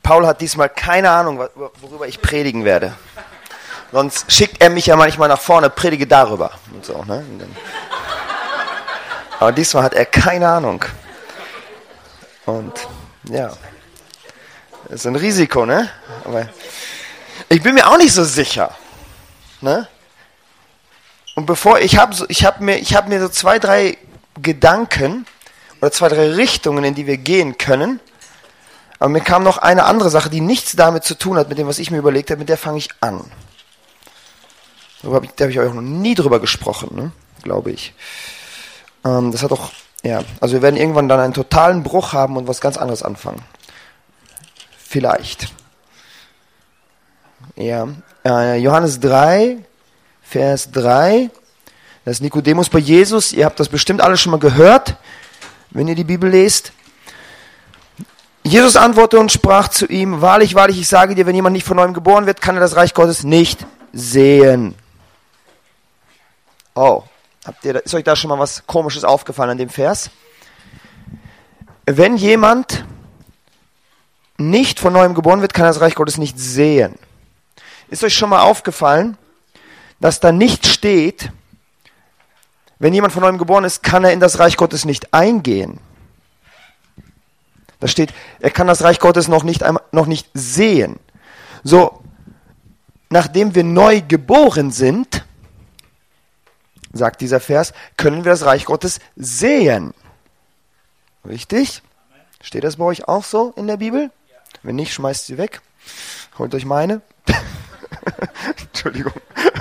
Paul hat diesmal keine Ahnung, worüber ich predigen werde. Sonst schickt er mich ja manchmal nach vorne, predige darüber. Und so, ne? Aber diesmal hat er keine Ahnung. Und ja, das ist ein Risiko, ne? Aber ich bin mir auch nicht so sicher, ne? Und bevor ich habe mir so 2, 3 Gedanken oder 2, 3 Richtungen, in die wir gehen können. Aber mir kam noch eine andere Sache, die nichts damit zu tun hat, mit dem, was ich mir überlegt habe, mit der fange ich an. Da habe ich euch noch nie drüber gesprochen, ne? Glaube ich. Das hat auch, ja, also wir werden irgendwann dann einen totalen Bruch haben und was ganz anderes anfangen. Vielleicht. Ja, Johannes 3, Vers 3, das ist Nikodemus bei Jesus. Ihr habt das bestimmt alle schon mal gehört, wenn ihr die Bibel lest. Jesus antwortete und sprach zu ihm: Wahrlich, wahrlich, ich sage dir, wenn jemand nicht von neuem geboren wird, kann er das Reich Gottes nicht sehen. Oh, ist euch da schon mal was Komisches aufgefallen an dem Vers? Wenn jemand nicht von neuem geboren wird, kann er das Reich Gottes nicht sehen. Ist euch schon mal aufgefallen, dass da nicht steht, wenn jemand von neuem geboren ist, kann er in das Reich Gottes nicht eingehen? Da steht, er kann das Reich Gottes noch nicht sehen. So, nachdem wir neu geboren sind, sagt dieser Vers, können wir das Reich Gottes sehen. Richtig? Steht das bei euch auch so in der Bibel? Wenn nicht, schmeißt sie weg. Holt euch meine. Entschuldigung.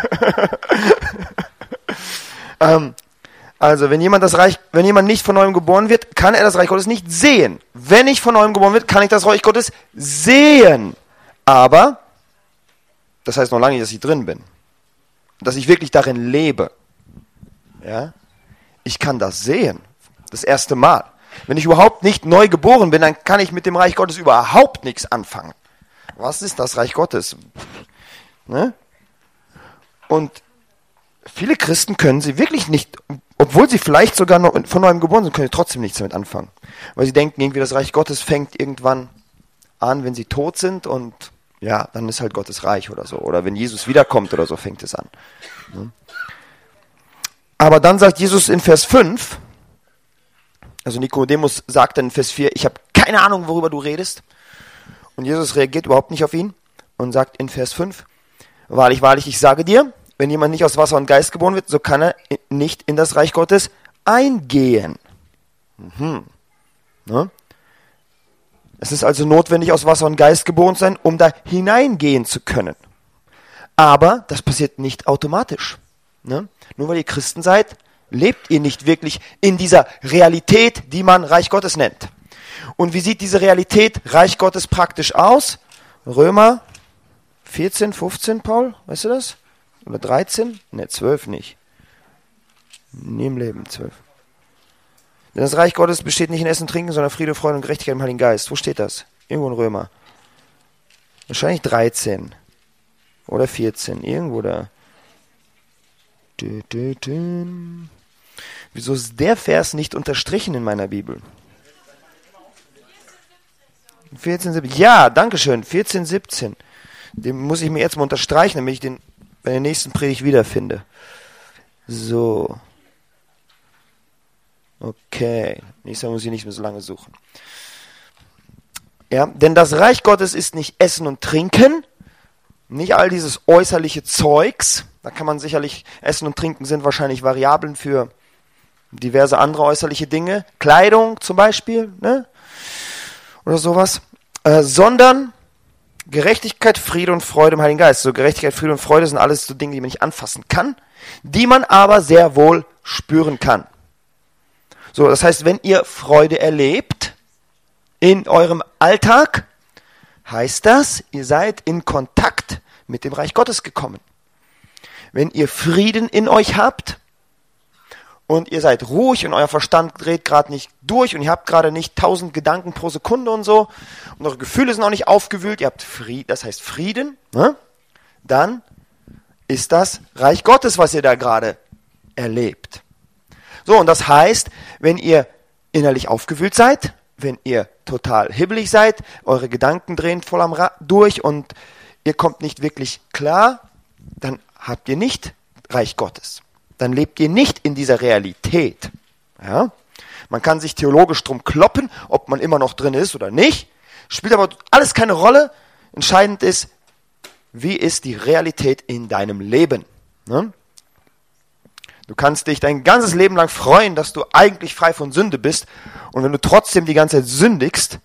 Also, wenn jemand nicht von neuem geboren wird, kann er das Reich Gottes nicht sehen. Wenn ich von neuem geboren wird, kann ich das Reich Gottes sehen. Aber, das heißt noch lange nicht, dass ich drin bin. Dass ich wirklich darin lebe. Ja? Ich kann das sehen. Das erste Mal. Wenn ich überhaupt nicht neu geboren bin, dann kann ich mit dem Reich Gottes überhaupt nichts anfangen. Was ist das Reich Gottes? Ne? Und viele Christen können sie wirklich nicht, obwohl sie vielleicht sogar noch von neuem geboren sind, können sie trotzdem nichts damit anfangen. Weil sie denken, irgendwie das Reich Gottes fängt irgendwann an, wenn sie tot sind und ja, dann ist halt Gottes Reich oder so. Oder wenn Jesus wiederkommt oder so, fängt es an. Ne? Aber dann sagt Jesus in Vers 5, also Nikodemus sagt dann in Vers 4, ich habe keine Ahnung, worüber du redest. Und Jesus reagiert überhaupt nicht auf ihn und sagt in Vers 5, wahrlich, wahrlich, ich sage dir, wenn jemand nicht aus Wasser und Geist geboren wird, so kann er nicht in das Reich Gottes eingehen. Ne? Es ist also notwendig, aus Wasser und Geist geboren zu sein, um da hineingehen zu können. Aber das passiert nicht automatisch. Ne? Nur weil ihr Christen seid, lebt ihr nicht wirklich in dieser Realität, die man Reich Gottes nennt. Und wie sieht diese Realität Reich Gottes praktisch aus? Römer 14, 15, Paul, weißt du das? Oder 13? Ne, 12 nicht. Nie im Leben 12. Denn das Reich Gottes besteht nicht in Essen und Trinken, sondern Friede, Freude und Gerechtigkeit im Heiligen Geist. Wo steht das? Irgendwo in Römer. Wahrscheinlich 13. Oder 14. Irgendwo da. Wieso ist der Vers nicht unterstrichen in meiner Bibel? 14, 17. Ja, danke schön. 14, 17. Den muss ich mir jetzt mal unterstreichen, damit ich den bei der nächsten Predigt wiederfinde. So. Okay. Nächstes Mal muss ich nicht mehr so lange suchen. Ja, denn das Reich Gottes ist nicht Essen und Trinken, nicht all dieses äußerliche Zeugs. Da kann man sicherlich, Essen und Trinken sind wahrscheinlich Variablen für diverse andere äußerliche Dinge. Kleidung zum Beispiel, ne? Oder sowas. Sondern Gerechtigkeit, Friede und Freude im Heiligen Geist. So Gerechtigkeit, Friede und Freude sind alles so Dinge, die man nicht anfassen kann, die man aber sehr wohl spüren kann. So, das heißt, wenn ihr Freude erlebt in eurem Alltag, heißt das, ihr seid in Kontakt mit dem Reich Gottes gekommen. Wenn ihr Frieden in euch habt und ihr seid ruhig und euer Verstand dreht gerade nicht durch und ihr habt gerade nicht 1000 Gedanken pro Sekunde und so und eure Gefühle sind auch nicht aufgewühlt, ihr habt Frieden, das heißt Frieden, ne? Dann ist das Reich Gottes, was ihr da gerade erlebt. So, und das heißt, wenn ihr innerlich aufgewühlt seid, wenn ihr total hibbelig seid, eure Gedanken drehen voll am Rad durch und ihr kommt nicht wirklich klar, dann habt ihr nicht Reich Gottes. Dann lebt ihr nicht in dieser Realität. Ja? Man kann sich theologisch drum kloppen, ob man immer noch drin ist oder nicht. Spielt aber alles keine Rolle. Entscheidend ist, wie ist die Realität in deinem Leben? Ne? Du kannst dich dein ganzes Leben lang freuen, dass du eigentlich frei von Sünde bist. Und wenn du trotzdem die ganze Zeit sündigst,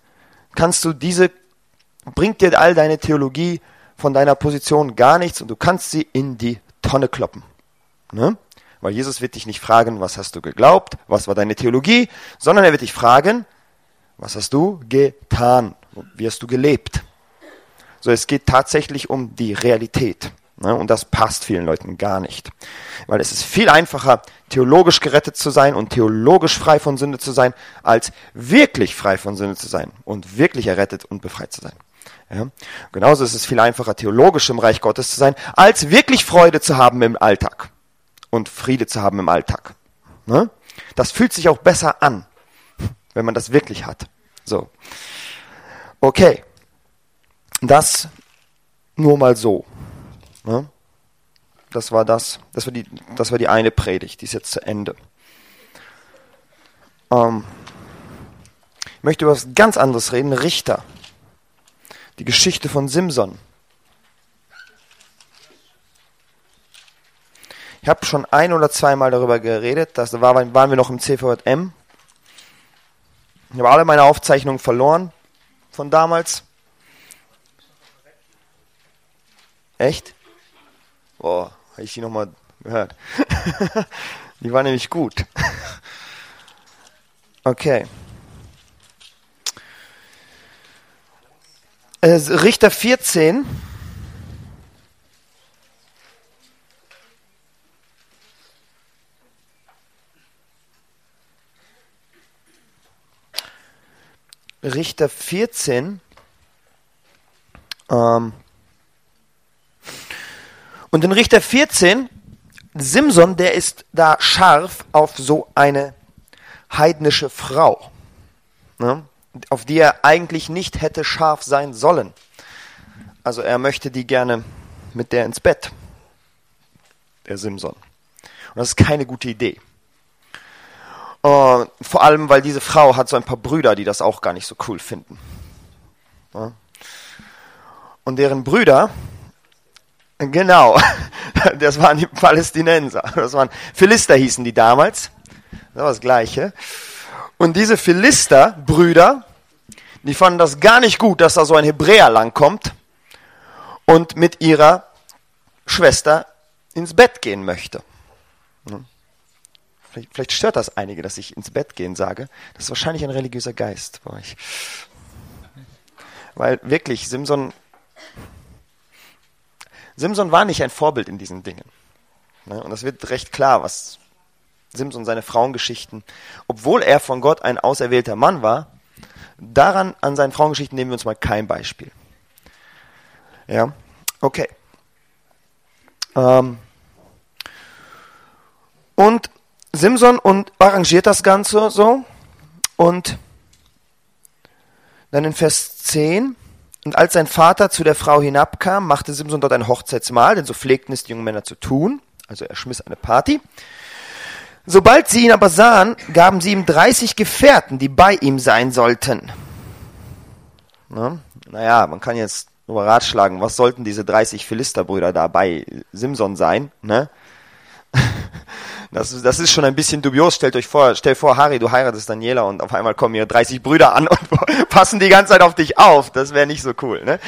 bringt dir all deine Theologie von deiner Position gar nichts und du kannst sie in die Tonne kloppen. Ne? Weil Jesus wird dich nicht fragen, was hast du geglaubt, was war deine Theologie, sondern er wird dich fragen, was hast du getan, wie hast du gelebt. So, es geht tatsächlich um die Realität. Ne? Und das passt vielen Leuten gar nicht. Weil es ist viel einfacher, theologisch gerettet zu sein und theologisch frei von Sünde zu sein, als wirklich frei von Sünde zu sein und wirklich errettet und befreit zu sein. Ja? Genauso ist es viel einfacher, theologisch im Reich Gottes zu sein, als wirklich Freude zu haben im Alltag und Friede zu haben im Alltag. Ne? Das fühlt sich auch besser an, wenn man das wirklich hat. So. Okay. Das nur mal so. Ne? Das war die eine Predigt, die ist jetzt zu Ende. Ich möchte über was ganz anderes reden, Richter. Die Geschichte von Simson. Ich habe schon 1 oder 2 Mal darüber geredet, waren wir noch im CVJM. Ich habe alle meine Aufzeichnungen verloren von damals. Echt? Boah, habe ich die nochmal gehört. Die war nämlich gut. Okay. Richter 14. Richter 14. Und in Richter 14, Simson, der ist da scharf auf so eine heidnische Frau, ne, auf die er eigentlich nicht hätte scharf sein sollen. Also er möchte die gerne mit der ins Bett, der Simson. Und das ist keine gute Idee. Vor allem, weil diese Frau hat so ein paar Brüder, die das auch gar nicht so cool finden. Ja. Und deren Brüder, genau, das waren die Palästinenser, das waren Philister hießen die damals, das war das Gleiche. Und diese Philister-Brüder, die fanden das gar nicht gut, dass da so ein Hebräer langkommt und mit ihrer Schwester ins Bett gehen möchte. Vielleicht stört das einige, dass ich ins Bett gehen sage. Das ist wahrscheinlich ein religiöser Geist bei euch. Weil wirklich, Simson war nicht ein Vorbild in diesen Dingen. Und das wird recht klar, was Simson, seine Frauengeschichten, obwohl er von Gott ein auserwählter Mann war, an seinen Frauengeschichten nehmen wir uns mal kein Beispiel. Ja, okay. Und Simson arrangiert das Ganze so und dann in Vers 10: Und als sein Vater zu der Frau hinabkam, machte Simson dort ein Hochzeitsmahl, denn so pflegten es die jungen Männer zu tun. Also er schmiss eine Party. Sobald sie ihn aber sahen, gaben sie ihm 30 Gefährten, die bei ihm sein sollten. Naja, man kann jetzt nur ratschlagen, was sollten diese 30 Philisterbrüder da bei Simson sein? Ne? Das ist schon ein bisschen dubios. Stell vor, Harry, du heiratest Daniela und auf einmal kommen hier 30 Brüder an und passen die ganze Zeit auf dich auf. Das wäre nicht so cool, ne?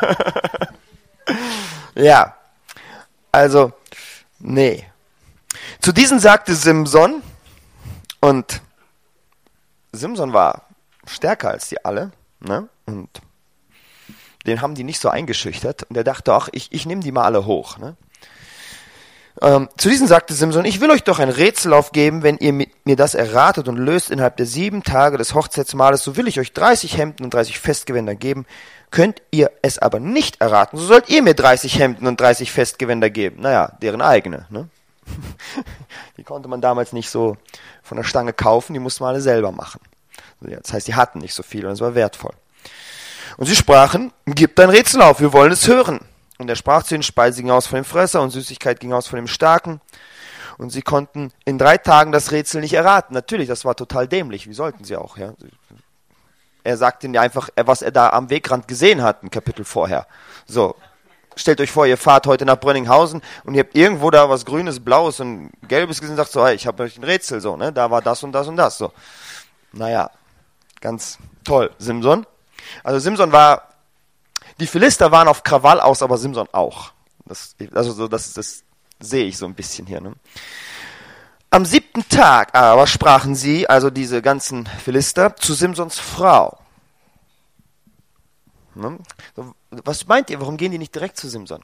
Ja, also, nee. Zu diesen sagte Simson, und Simson war stärker als die alle, ne? Und den haben die nicht so eingeschüchtert. Und er dachte, ach, ich nehme die mal alle hoch, ne? Zu diesen sagte Simson: Ich will euch doch ein Rätsel aufgeben, wenn ihr mir das erratet und löst innerhalb der 7 Tage des Hochzeitsmahles, so will ich euch 30 Hemden und 30 Festgewänder geben. Könnt ihr es aber nicht erraten, so sollt ihr mir 30 Hemden und 30 Festgewänder geben. Naja, deren eigene, ne? Die konnte man damals nicht so von der Stange kaufen, die musste man alle selber machen. Das heißt, die hatten nicht so viel und es war wertvoll. Und sie sprachen, gib dein Rätsel auf, wir wollen es hören. Und er sprach zu ihnen, Speise ging aus von dem Fresser und Süßigkeit ging aus von dem Starken. Und sie konnten in 3 Tagen das Rätsel nicht erraten. Natürlich, das war total dämlich, wie sollten sie auch, ja. Er sagt ihnen einfach, was er da am Wegrand gesehen hat, ein Kapitel vorher. So, stellt euch vor, ihr fahrt heute nach Brönninghausen und ihr habt irgendwo da was Grünes, Blaues und Gelbes gesehen und sagt so, hey, ich habe euch ein Rätsel, so, ne, da war das und das und das, so. Naja, ganz toll, Simson. Also Simson die Philister waren auf Krawall aus, aber Simson auch. Das sehe ich so ein bisschen hier, ne. Am 7. Tag aber sprachen sie, also diese ganzen Philister, zu Simsons Frau. Ne? Was meint ihr, warum gehen die nicht direkt zu Simson?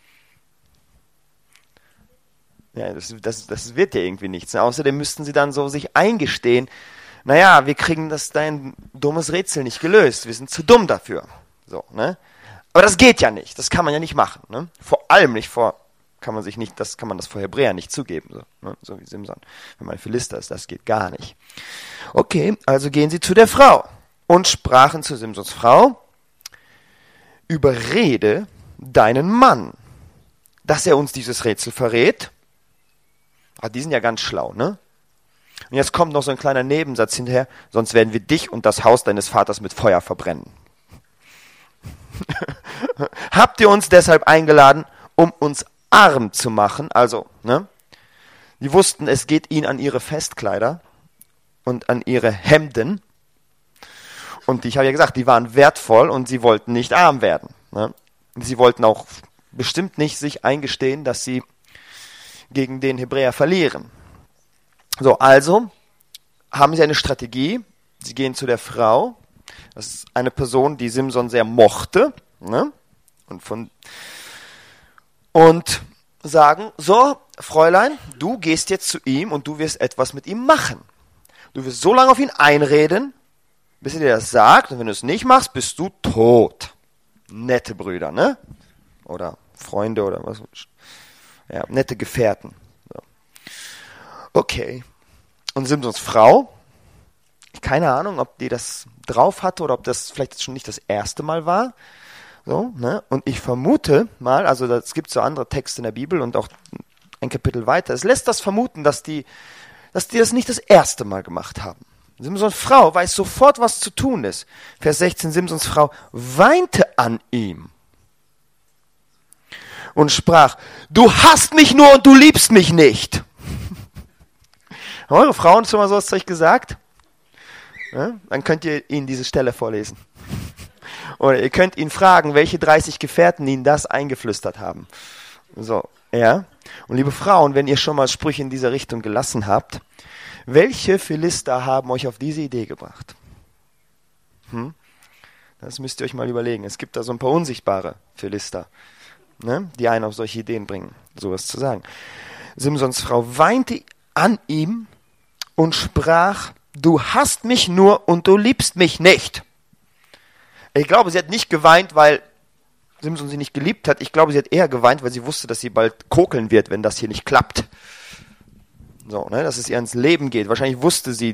Ja, das wird ja irgendwie nichts. Außerdem müssten sie dann so sich eingestehen, naja, wir kriegen dein dummes Rätsel nicht gelöst, wir sind zu dumm dafür. So, ne? Aber das geht ja nicht, das kann man ja nicht machen. Ne? Vor allem nicht kann man das vor Hebräer nicht zugeben, so, ne? So wie Simson. Wenn man Philister ist, das geht gar nicht. Okay, also gehen sie zu der Frau und sprachen zu Simsons Frau, überrede deinen Mann, dass er uns dieses Rätsel verrät. Die sind ja ganz schlau, ne? Und jetzt kommt noch so ein kleiner Nebensatz hinterher, sonst werden wir dich und das Haus deines Vaters mit Feuer verbrennen. Habt ihr uns deshalb eingeladen, um uns arm zu machen? Also, ne? Die wussten, es geht ihnen an ihre Festkleider und an ihre Hemden. Und ich habe ja gesagt, die waren wertvoll und sie wollten nicht arm werden. Ne? Sie wollten auch bestimmt nicht sich eingestehen, dass sie gegen den Hebräer verlieren. So, also haben sie eine Strategie. Sie gehen zu der Frau. Das ist eine Person, die Simson sehr mochte. Ne? Und sagen, so, Fräulein, du gehst jetzt zu ihm und du wirst etwas mit ihm machen. Du wirst so lange auf ihn einreden, bis er dir das sagt, und wenn du es nicht machst, bist du tot. Nette Brüder, ne? Oder Freunde oder was. Ja, nette Gefährten. So. Okay. Und Simsons Frau, keine Ahnung, ob die das drauf hatte oder ob das vielleicht schon nicht das erste Mal war. So, ne? Und ich vermute mal, also es gibt so andere Texte in der Bibel und auch ein Kapitel weiter, es lässt das vermuten, dass die das nicht das erste Mal gemacht haben. Simsons Frau weiß sofort, was zu tun ist. Vers 16, Simsons Frau weinte an ihm und sprach, du hasst mich nur und du liebst mich nicht. Haben eure Frauen schon mal so was zu euch gesagt? Ja? Dann könnt ihr ihnen diese Stelle vorlesen. Oder ihr könnt ihn fragen, welche 30 Gefährten ihnen das eingeflüstert haben. So, ja. Und liebe Frauen, wenn ihr schon mal Sprüche in dieser Richtung gelassen habt, welche Philister haben euch auf diese Idee gebracht? Das müsst ihr euch mal überlegen. Es gibt da so ein paar unsichtbare Philister, ne, die einen auf solche Ideen bringen, sowas zu sagen. Simsons Frau weinte an ihm und sprach, du hasst mich nur und du liebst mich nicht. Ich glaube, sie hat nicht geweint, weil Simson sie nicht geliebt hat. Ich glaube, sie hat eher geweint, weil sie wusste, dass sie bald kokeln wird, wenn das hier nicht klappt. So, ne, dass es ihr ans Leben geht. Wahrscheinlich wusste sie,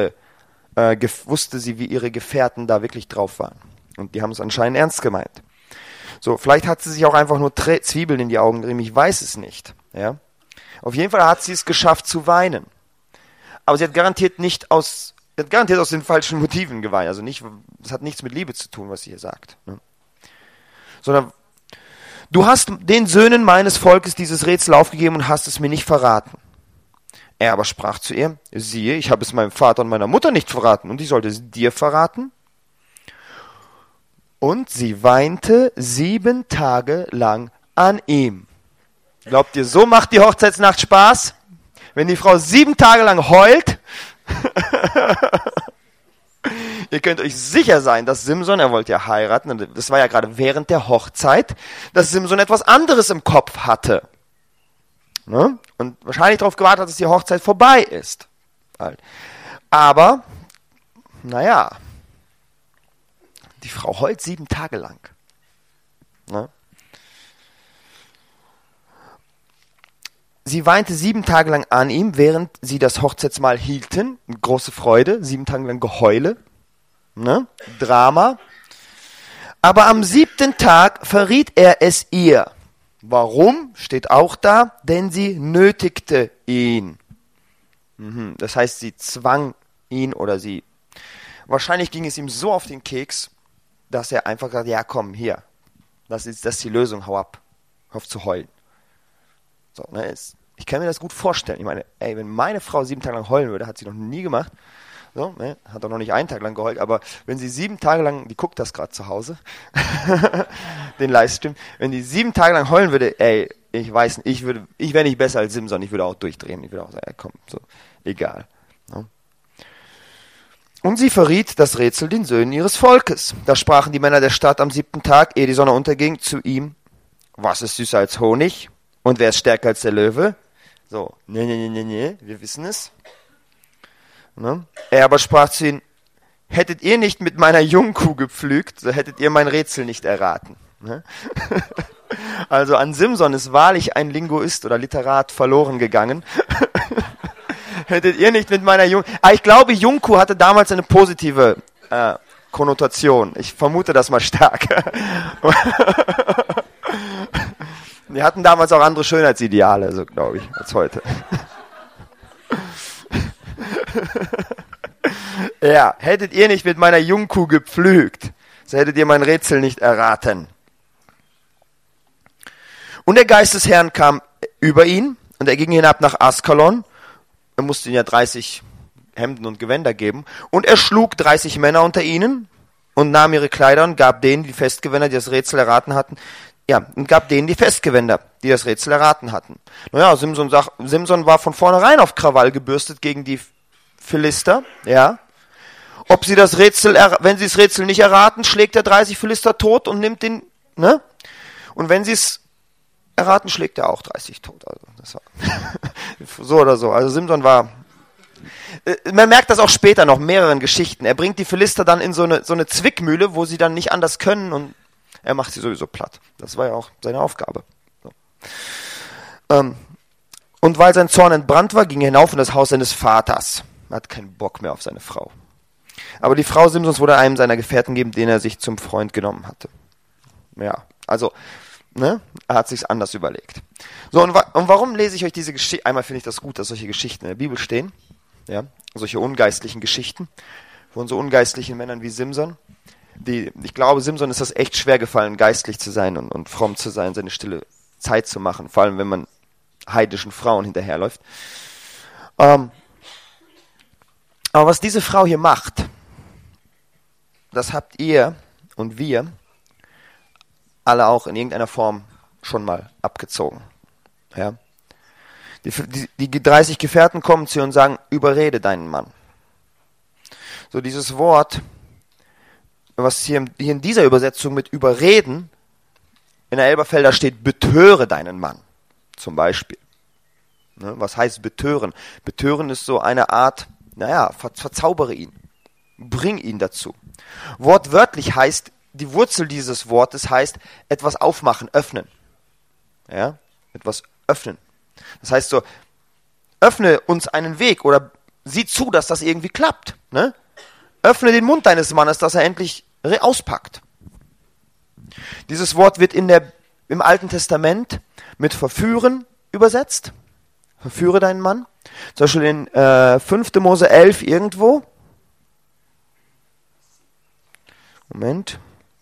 wie ihre Gefährten da wirklich drauf waren. Und die haben es anscheinend ernst gemeint. So, vielleicht hat sie sich auch einfach nur Zwiebeln in die Augen gerieben. Ich weiß es nicht. Ja? Auf jeden Fall hat sie es geschafft zu weinen. Aber sie hat garantiert aus den falschen Motiven geweint. Also es hat nichts mit Liebe zu tun, was sie hier sagt. Ne? Sondern, du hast den Söhnen meines Volkes dieses Rätsel aufgegeben und hast es mir nicht verraten. Er aber sprach zu ihr, siehe, ich habe es meinem Vater und meiner Mutter nicht verraten und ich sollte es dir verraten. Und sie weinte 7 Tage lang an ihm. Glaubt ihr, so macht die Hochzeitsnacht Spaß? Wenn die Frau 7 Tage lang heult? Ihr könnt euch sicher sein, dass Simson, er wollte ja heiraten, und das war ja gerade während der Hochzeit, dass Simson etwas anderes im Kopf hatte. Ne? Und wahrscheinlich darauf gewartet hat, dass die Hochzeit vorbei ist. Aber, naja, die Frau heult 7 Tage lang. Ne? Sie weinte 7 Tage lang an ihm, während sie das Hochzeitsmahl hielten. Große Freude, 7 Tage lang Geheule. Ne? Drama. Aber am 7. Tag verriet er es ihr. Warum? Steht auch da, denn sie nötigte ihn. Das heißt, sie zwang ihn oder sie. Wahrscheinlich ging es ihm so auf den Keks, dass er einfach sagt, ja komm, hier, das ist die Lösung, hau ab, hör auf zu heulen. So, ne, ich kann mir das gut vorstellen. Ich meine, ey, wenn meine Frau 7 Tage lang heulen würde, hat sie noch nie gemacht, so, ne, hat auch noch nicht einen Tag lang geheult, aber wenn sie 7 Tage lang, die guckt das gerade zu Hause, den Livestream, wenn die 7 Tage lang heulen würde, ey, ich weiß nicht, ich wäre nicht besser als Simson, ich würde auch durchdrehen, ich würde auch sagen, ey, komm, so, egal. Ne? Und sie verriet das Rätsel den Söhnen ihres Volkes. Da sprachen die Männer der Stadt am 7. Tag, ehe die Sonne unterging, zu ihm, was ist süßer als Honig? Und wer ist stärker als der Löwe? So, nee, wir wissen es. Ne? Er aber sprach zu ihnen, hättet ihr nicht mit meiner Jungkuh gepflügt, so hättet ihr mein Rätsel nicht erraten. Ne? Also an Simson ist wahrlich ein Linguist oder Literat verloren gegangen. Hättet ihr nicht mit meiner ich glaube, Jungkuh hatte damals eine positive Konnotation. Ich vermute das mal stark. Die hatten damals auch andere Schönheitsideale, so glaube ich, als heute. Ja, hättet ihr nicht mit meiner Jungkuh gepflügt, so hättet ihr mein Rätsel nicht erraten. Und der Geist des Herrn kam über ihn, und er ging hinab nach Askalon. Er musste ihnen ja 30 Hemden und Gewänder geben. Und er schlug 30 Männer unter ihnen und nahm ihre Kleider und gab denen die Festgewänder, die das Rätsel erraten hatten. Ja, und gab denen die Festgewänder, die das Rätsel erraten hatten. Naja, Simson war von vornherein auf Krawall gebürstet gegen die Philister, ja. Ob sie das Rätsel, wenn sie das Rätsel nicht erraten, schlägt er 30 Philister tot und nimmt den, ne? Und wenn sie es erraten, schlägt er auch 30 tot. Also das war so oder so. Also Simson war. Man merkt das auch später noch, mehreren Geschichten. Er bringt die Philister dann in so eine Zwickmühle, wo sie dann nicht anders können, und er macht sie sowieso platt. Das war ja auch seine Aufgabe. So. Und weil sein Zorn entbrannt war, ging er hinauf in das Haus seines Vaters. Er hat keinen Bock mehr auf seine Frau. Aber die Frau Simsons wurde einem seiner Gefährten gegeben, den er sich zum Freund genommen hatte. Ja, also, ne, er hat sich's anders überlegt. So, und warum lese ich euch diese Geschichte? Einmal finde ich das gut, dass solche Geschichten in der Bibel stehen. Ja, solche ungeistlichen Geschichten von so ungeistlichen Männern wie Simson. Ich glaube, Simson ist das echt schwer gefallen, geistlich zu sein und fromm zu sein, seine stille Zeit zu machen, vor allem wenn man heidnischen Frauen hinterherläuft. Aber was diese Frau hier macht, das habt ihr und wir alle auch in irgendeiner Form schon mal abgezogen. Ja? Die 30 Gefährten kommen zu ihr und sagen, überrede deinen Mann. So dieses Wort, was hier in dieser Übersetzung mit überreden, in der Elberfelder steht, betöre deinen Mann, zum Beispiel. Ne, was heißt betören? Betören ist so eine Art, verzaubere ihn, bring ihn dazu. Wortwörtlich heißt, die Wurzel dieses Wortes heißt, etwas aufmachen, öffnen. Ja, etwas öffnen. Das heißt so, öffne uns einen Weg oder sieh zu, dass das irgendwie klappt. Ne? Öffne den Mund deines Mannes, dass er endlich auspackt. Dieses Wort wird im Alten Testament mit verführen übersetzt. Verführe deinen Mann. Zum Beispiel in 5. Mose 11 irgendwo. Moment.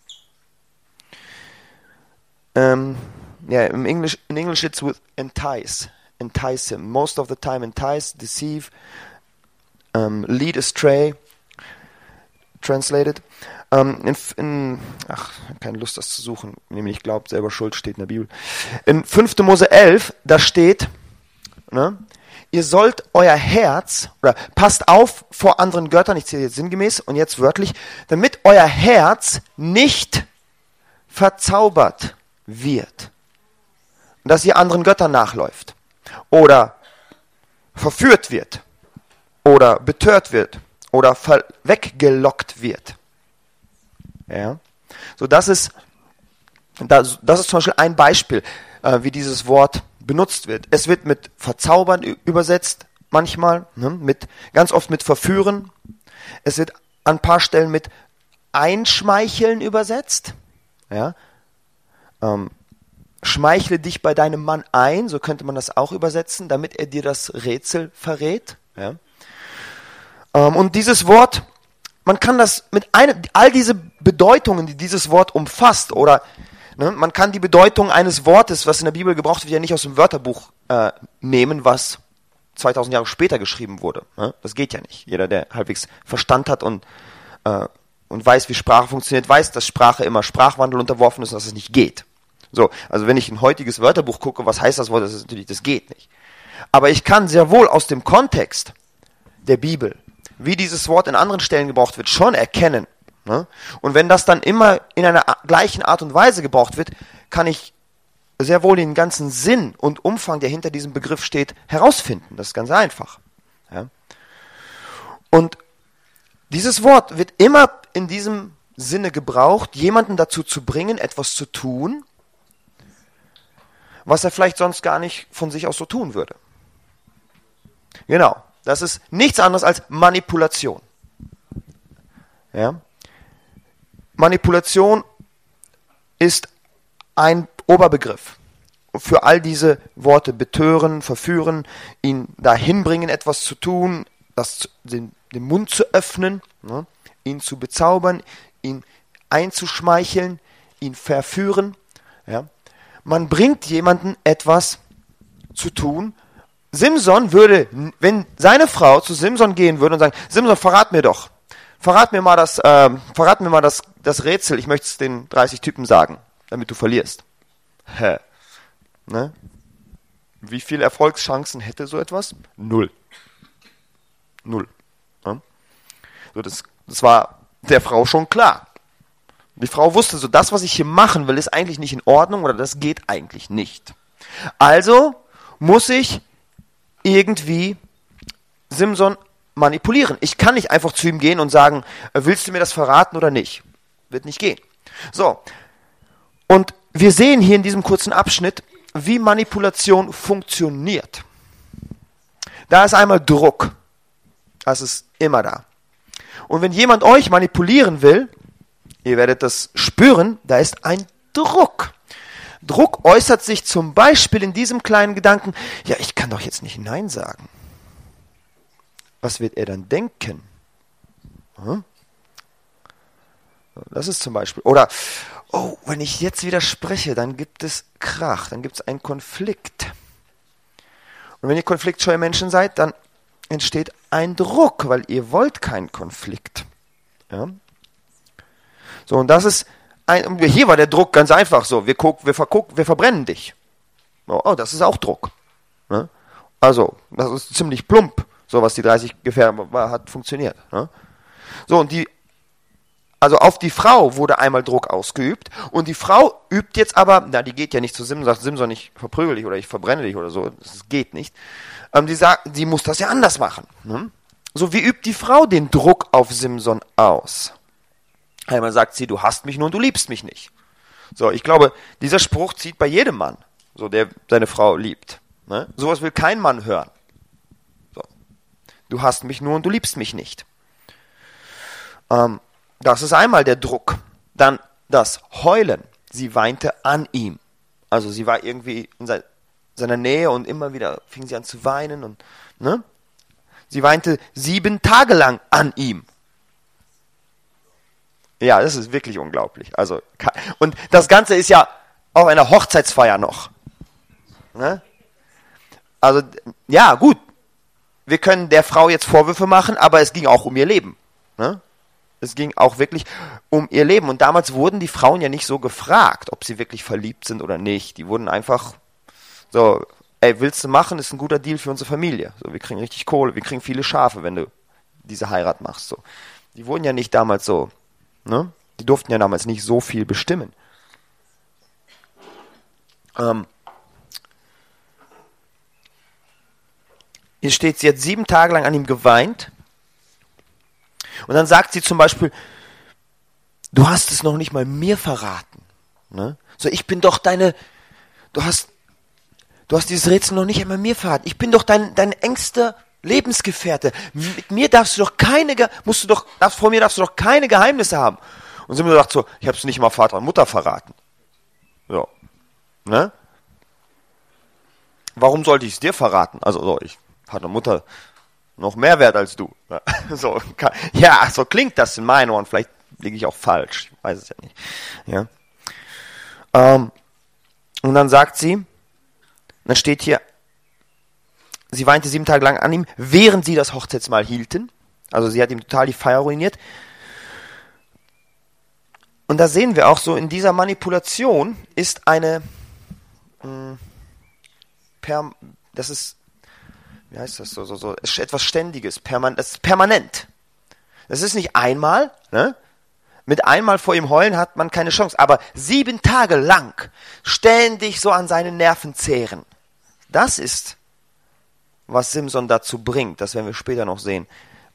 In English it's with entice. Entice him. Most of the time entice, deceive, lead astray. Translated. Keine Lust, das zu suchen. Nämlich, ich glaube, selber Schuld steht in der Bibel. In 5. Mose 11, da steht, ne, ihr sollt euer Herz, oder passt auf vor anderen Göttern, ich zähle jetzt sinngemäß und jetzt wörtlich, damit euer Herz nicht verzaubert wird. Dass ihr anderen Göttern nachläuft. Oder verführt wird. Oder betört wird. Oder weggelockt wird. Ja. So, das ist zum Beispiel ein Beispiel, wie dieses Wort benutzt wird. Es wird mit verzaubern übersetzt, manchmal, ne, ganz oft mit verführen. Es wird an ein paar Stellen mit einschmeicheln übersetzt. Ja? Schmeichle dich bei deinem Mann ein, so könnte man das auch übersetzen, damit er dir das Rätsel verrät. Ja? Und dieses Wort, man kann das mit all diese Bedeutungen, die dieses Wort umfasst, oder man kann die Bedeutung eines Wortes, was in der Bibel gebraucht wird, ja nicht aus dem Wörterbuch nehmen, was 2000 Jahre später geschrieben wurde. Das geht ja nicht. Jeder, der halbwegs Verstand hat und weiß, wie Sprache funktioniert, weiß, dass Sprache immer Sprachwandel unterworfen ist und dass es nicht geht. So, also wenn ich ein heutiges Wörterbuch gucke, was heißt das Wort? Das ist natürlich, das geht nicht. Aber ich kann sehr wohl aus dem Kontext der Bibel, wie dieses Wort in anderen Stellen gebraucht wird, schon erkennen. Und wenn das dann immer in einer gleichen Art und Weise gebraucht wird, kann ich sehr wohl den ganzen Sinn und Umfang, der hinter diesem Begriff steht, herausfinden. Das ist ganz einfach. Ja? Und dieses Wort wird immer in diesem Sinne gebraucht, jemanden dazu zu bringen, etwas zu tun, was er vielleicht sonst gar nicht von sich aus so tun würde. Genau, das ist nichts anderes als Manipulation. Ja? Manipulation ist ein Oberbegriff für all diese Worte: betören, verführen, ihn dahin bringen, etwas zu tun, den Mund zu öffnen, ihn zu bezaubern, ihn einzuschmeicheln, ihn verführen. Ja. Man bringt jemanden etwas zu tun. Simson würde, wenn seine Frau zu Simson gehen würde und sagen: Simson, verrat mir mal das Rätsel, ich möchte es den 30 Typen sagen, damit du verlierst. Hä? Ne? Wie viele Erfolgschancen hätte so etwas? 0. Ja? So, das war der Frau schon klar. Die Frau wusste so, das, was ich hier machen will, ist eigentlich nicht in Ordnung, oder das geht eigentlich nicht. Also muss ich irgendwie Simson manipulieren. Ich kann nicht einfach zu ihm gehen und sagen: willst du mir das verraten oder nicht? Wird nicht gehen. So. Und wir sehen hier in diesem kurzen Abschnitt, wie Manipulation funktioniert. Da ist einmal Druck. Das ist immer da. Und wenn jemand euch manipulieren will, ihr werdet das spüren, da ist ein Druck. Druck äußert sich zum Beispiel in diesem kleinen Gedanken: ja, ich kann doch jetzt nicht Nein sagen. Was wird er dann denken? Das ist zum Beispiel. Oder: oh, wenn ich jetzt widerspreche, dann gibt es Krach, dann gibt es einen Konflikt. Und wenn ihr konfliktscheue Menschen seid, dann entsteht ein Druck, weil ihr wollt keinen Konflikt. Ja? So, und das ist hier war der Druck ganz einfach so: wir verbrennen dich. Oh, das ist auch Druck. Ne? Also, das ist ziemlich plump, so was die 30 Gefährten hat funktioniert. Ne? So, und also auf die Frau wurde einmal Druck ausgeübt, und die Frau übt jetzt aber, die geht ja nicht zu Simson, sagt: Simson, ich verprügel dich oder ich verbrenne dich oder so, das geht nicht. Die muss das ja anders machen. Ne? So, wie übt die Frau den Druck auf Simson aus? Einmal sagt sie: du hasst mich nur und du liebst mich nicht. So, ich glaube, dieser Spruch zieht bei jedem Mann, so, der seine Frau liebt. Ne? Sowas will kein Mann hören. So. Du hasst mich nur und du liebst mich nicht. Das ist einmal der Druck. Dann das Heulen. Sie weinte an ihm. Also sie war irgendwie in seiner Nähe und immer wieder fing sie an zu weinen. Und sie weinte 7 Tage lang an ihm. Ja, das ist wirklich unglaublich. Also, und das Ganze ist ja auf einer Hochzeitsfeier noch. Ne? Also, ja, gut. Wir können der Frau jetzt Vorwürfe machen, aber es ging auch um ihr Leben. Ne? Es ging auch wirklich um ihr Leben. Und damals wurden die Frauen ja nicht so gefragt, ob sie wirklich verliebt sind oder nicht. Die wurden einfach so: ey, willst du machen, ist ein guter Deal für unsere Familie. So, wir kriegen richtig Kohle, wir kriegen viele Schafe, wenn du diese Heirat machst. So. Die wurden ja nicht damals so, ne? Die durften ja damals nicht so viel bestimmen. Hier steht, sie hat 7 Tage lang an ihm geweint. Und dann sagt sie zum Beispiel: du hast es noch nicht mal mir verraten. Ne? So, ich bin doch du hast dieses Rätsel noch nicht einmal mir verraten. Ich bin doch dein engster Lebensgefährte. Mit mir vor mir darfst du doch keine Geheimnisse haben. Und Simson sagt so, ich habe es nicht mal Vater und Mutter verraten. So, ne? Warum sollte ich es dir verraten? Also so, ich Vater und Mutter noch mehr wert als du. So, ja, so klingt das in meinen Ohren. Vielleicht liege ich auch falsch. Ich weiß es ja nicht. Ja. Und dann sagt sie, dann steht hier, sie weinte 7 Tage lang an ihm, während sie das Hochzeitsmahl hielten. Also sie hat ihm total die Feier ruiniert. Und da sehen wir auch so, in dieser Manipulation ist das ist, wie heißt das, so etwas Ständiges, das ist permanent. Das ist nicht einmal, ne? Mit einmal vor ihm heulen hat man keine Chance, aber 7 Tage lang ständig so an seinen Nerven zehren. Das ist, was Simson dazu bringt, das werden wir später noch sehen,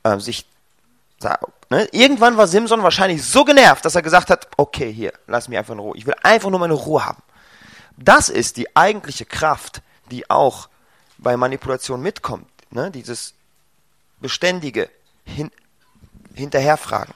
Irgendwann war Simson wahrscheinlich so genervt, dass er gesagt hat, okay, hier, lass mich einfach in Ruhe. Ich will einfach nur meine Ruhe haben. Das ist die eigentliche Kraft, die auch bei Manipulation mitkommt. Ne? Dieses beständige Hinterherfragen.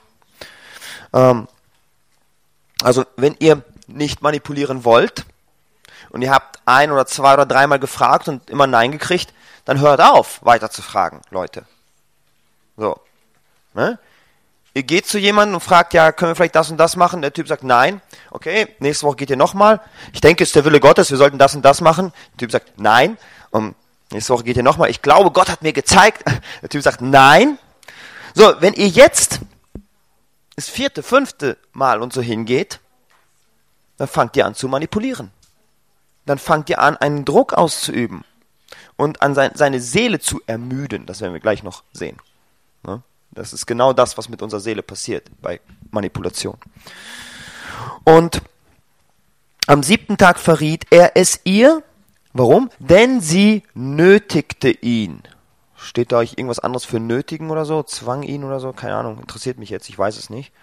Also, wenn ihr nicht manipulieren wollt und ihr habt 1 oder 2 oder 3 Mal gefragt und immer Nein gekriegt, dann hört auf, weiter zu fragen, Leute. So. Ne? Ihr geht zu jemandem und fragt, ja, können wir vielleicht das und das machen? Der Typ sagt nein. Okay, nächste Woche geht ihr nochmal. Ich denke, es ist der Wille Gottes, wir sollten das und das machen. Der Typ sagt nein. Und nächste Woche geht ihr nochmal. Ich glaube, Gott hat mir gezeigt. Der Typ sagt nein. So, wenn ihr jetzt das 4., 5. Mal und so hingeht, dann fangt ihr an zu manipulieren. Dann fangt ihr an, einen Druck auszuüben und an seine Seele zu ermüden. Das werden wir gleich noch sehen. Ne? Das ist genau das, was mit unserer Seele passiert bei Manipulation. Und am 7. Tag verriet er es ihr. Warum? Denn sie nötigte ihn. Steht da euch irgendwas anderes für nötigen oder so? Zwang ihn oder so? Keine Ahnung. Interessiert mich jetzt. Ich weiß es nicht.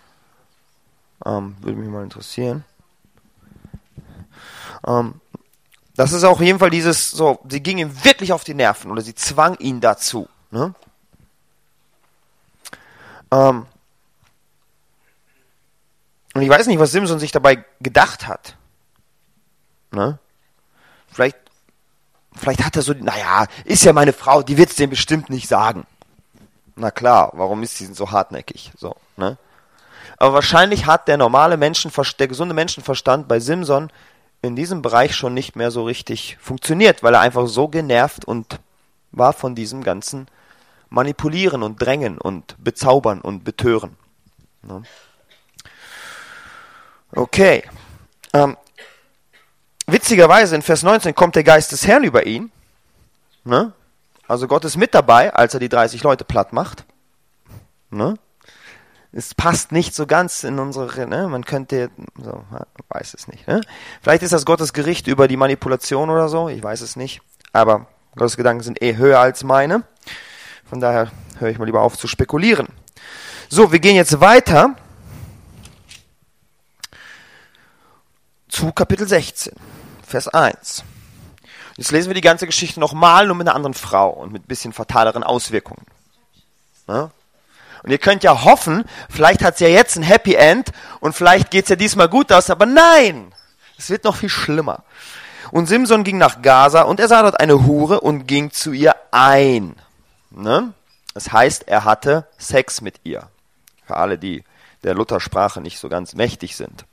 Würde mich mal interessieren. Das ist auch auf jeden Fall dieses, so, sie ging ihm wirklich auf die Nerven oder sie zwang ihn dazu. Ne? Und ich weiß nicht, was Simson sich dabei gedacht hat. Ne? Vielleicht hat er so, naja, ist ja meine Frau, die wird es dem bestimmt nicht sagen. Na klar, warum ist sie denn so hartnäckig? So, ne? Aber wahrscheinlich hat der gesunde Menschenverstand bei Simson in diesem Bereich schon nicht mehr so richtig funktioniert, weil er einfach so genervt und war von diesem ganzen Manipulieren und Drängen und Bezaubern und Betören. Ne? Okay. Witzigerweise in Vers 19 kommt der Geist des Herrn über ihn. Ne? Also Gott ist mit dabei, als er die 30 Leute platt macht. Ne? Es passt nicht so ganz in unsere, ne? Man könnte, so, weiß es nicht. Ne? Vielleicht ist das Gottes Gericht über die Manipulation oder so, ich weiß es nicht. Aber Gottes Gedanken sind höher als meine. Von daher höre ich mal lieber auf zu spekulieren. So, wir gehen jetzt weiter zu Kapitel 16, Vers 1. Jetzt lesen wir die ganze Geschichte nochmal, nur mit einer anderen Frau und mit ein bisschen fataleren Auswirkungen. Ja? Und ihr könnt ja hoffen, vielleicht hat es ja jetzt ein Happy End und vielleicht geht es ja diesmal gut aus, aber nein, es wird noch viel schlimmer. Und Simson ging nach Gaza und er sah dort eine Hure und ging zu ihr ein. Ne? Das heißt, er hatte Sex mit ihr. Für alle, die der Luthersprache nicht so ganz mächtig sind.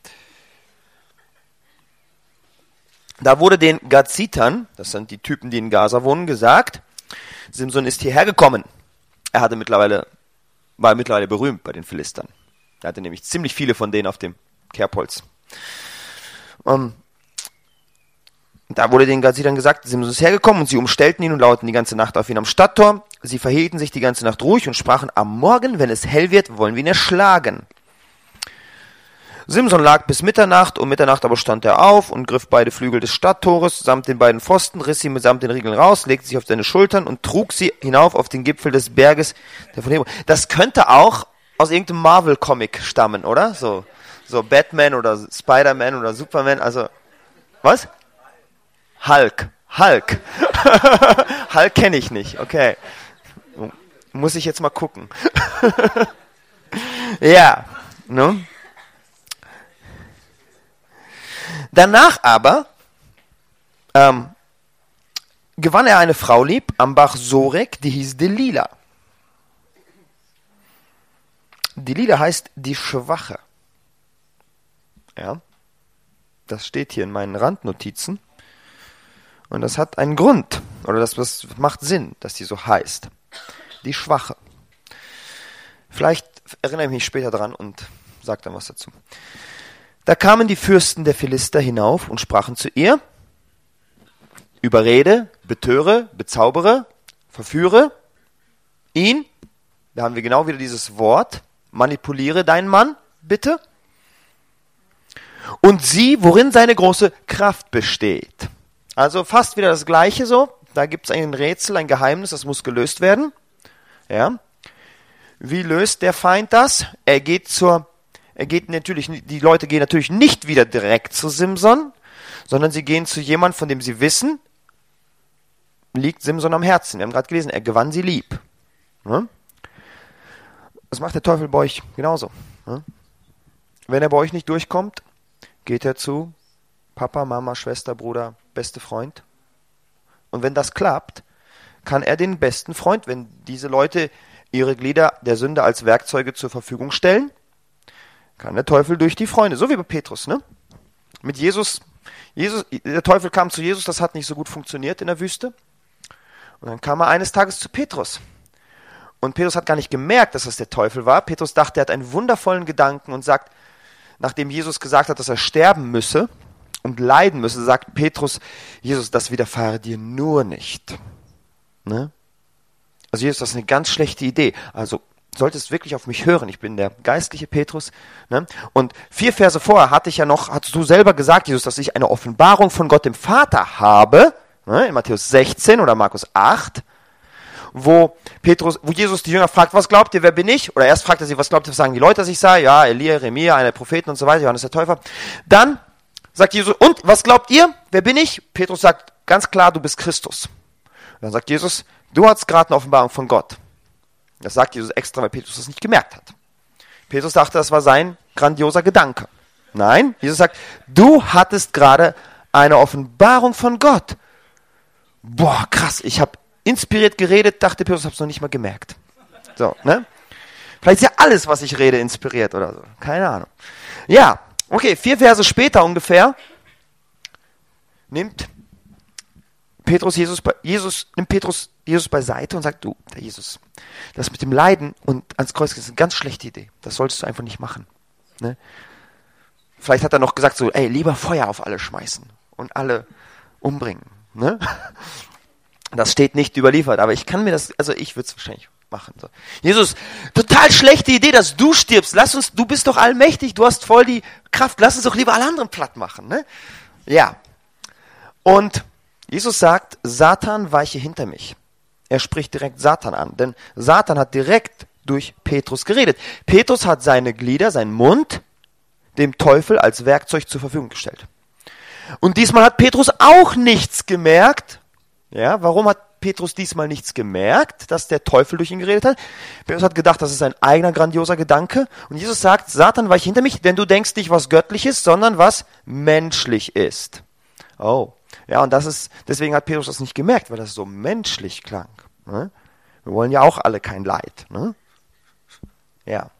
Da wurde den Gazitern, das sind die Typen, die in Gaza wohnen, gesagt, Simson ist hierher gekommen. Er war mittlerweile berühmt bei den Philistern. Er hatte nämlich ziemlich viele von denen auf dem Kerbholz. Da wurde den Gazitern gesagt, Simson ist hergekommen und sie umstellten ihn und lauerten die ganze Nacht auf ihn am Stadttor. Sie verhielten sich die ganze Nacht ruhig und sprachen, am Morgen, wenn es hell wird, wollen wir ihn erschlagen. Simson lag bis Mitternacht, um Mitternacht aber stand er auf und griff beide Flügel des Stadttores samt den beiden Pfosten, riss sie mitsamt den Riegeln raus, legte sich auf seine Schultern und trug sie hinauf auf den Gipfel des Berges der von Hebron. Das könnte auch aus irgendeinem Marvel-Comic stammen, oder? So Batman oder Spider-Man oder Superman, also, was? Hulk. Hulk kenne ich nicht, okay. Muss ich jetzt mal gucken. Ja, ne? Danach aber gewann er eine Frau lieb am Bach Sorek, die hieß Delila. Delila heißt die Schwache. Ja, das steht hier in meinen Randnotizen. Und das hat einen Grund, oder das macht Sinn, dass die so heißt. Die Schwache. Vielleicht erinnere ich mich später dran und sage dann was dazu. Da kamen die Fürsten der Philister hinauf und sprachen zu ihr: Überrede, betöre, bezaubere, verführe ihn. Da haben wir genau wieder dieses Wort. Manipuliere deinen Mann, bitte. Und sieh, worin seine große Kraft besteht. Also fast wieder das Gleiche so. Da gibt es ein Rätsel, ein Geheimnis, das muss gelöst werden. Ja. Wie löst der Feind das? Die Leute gehen natürlich nicht wieder direkt zu Simson, sondern sie gehen zu jemandem, von dem sie wissen, liegt Simson am Herzen. Wir haben gerade gelesen, er gewann sie lieb. Ja. Das macht der Teufel bei euch genauso. Ja. Wenn er bei euch nicht durchkommt, geht er zu Papa, Mama, Schwester, Bruder, beste Freund. Und wenn das klappt, kann er den besten Freund, wenn diese Leute ihre Glieder der Sünde als Werkzeuge zur Verfügung stellen, kann der Teufel durch die Freunde, so wie bei Petrus, ne? Mit Jesus, der Teufel kam zu Jesus, das hat nicht so gut funktioniert in der Wüste. Und dann kam er eines Tages zu Petrus. Und Petrus hat gar nicht gemerkt, dass das der Teufel war. Petrus dachte, er hat einen wundervollen Gedanken und sagt, nachdem Jesus gesagt hat, dass er sterben müsse und leiden müsse, sagt Petrus: Jesus, das widerfahre dir nur nicht. Ne? Also Jesus, das ist eine ganz schlechte Idee. Also solltest wirklich auf mich hören. Ich bin der geistliche Petrus. Ne? Und 4 Verse vorher hattest du selber gesagt, Jesus, dass ich eine Offenbarung von Gott dem Vater habe, ne? In Matthäus 16 oder Markus 8, wo Jesus die Jünger fragt: Was glaubt ihr, wer bin ich? Oder erst fragt er sie: Was glaubt ihr, was sagen die Leute, dass ich sei? Ja, Elia, Jeremia, einer der Propheten und so weiter, Johannes der Täufer. Dann sagt Jesus: Und, was glaubt ihr, wer bin ich? Petrus sagt ganz klar: Du bist Christus. Und dann sagt Jesus: Du hast gerade eine Offenbarung von Gott. Das sagt Jesus extra, weil Petrus das nicht gemerkt hat. Petrus dachte, das war sein grandioser Gedanke. Nein, Jesus sagt: Du hattest gerade eine Offenbarung von Gott. Boah, krass, ich habe inspiriert geredet, dachte Petrus, habe es noch nicht mal gemerkt. So, ne? Vielleicht ist ja alles, was ich rede, inspiriert oder so. Keine Ahnung. Ja, okay, 4 Verse später ungefähr nimmt Petrus Jesus beiseite und sagt: Du, der Jesus, das mit dem Leiden und ans Kreuz ist eine ganz schlechte Idee. Das solltest du einfach nicht machen. Ne? Vielleicht hat er noch gesagt so: Ey, lieber Feuer auf alle schmeißen und alle umbringen. Ne? Das steht nicht überliefert, aber ich würde es wahrscheinlich machen. So. Jesus, total schlechte Idee, dass du stirbst. Du bist doch allmächtig, du hast voll die Kraft, lass uns doch lieber alle anderen platt machen. Ne? Ja. Und Jesus sagt: Satan, weiche hinter mich. Er spricht direkt Satan an, denn Satan hat direkt durch Petrus geredet. Petrus hat seine Glieder, seinen Mund, dem Teufel als Werkzeug zur Verfügung gestellt. Und diesmal hat Petrus auch nichts gemerkt. Ja, warum hat Petrus diesmal nichts gemerkt, dass der Teufel durch ihn geredet hat? Petrus hat gedacht, das ist ein eigener grandioser Gedanke. Und Jesus sagt: Satan, weiche hinter mich, denn du denkst nicht, was göttlich ist, sondern was menschlich ist. Oh, ja, und deswegen hat Petrus das nicht gemerkt, weil das so menschlich klang. Ne? Wir wollen ja auch alle kein Leid. Ne? Ja.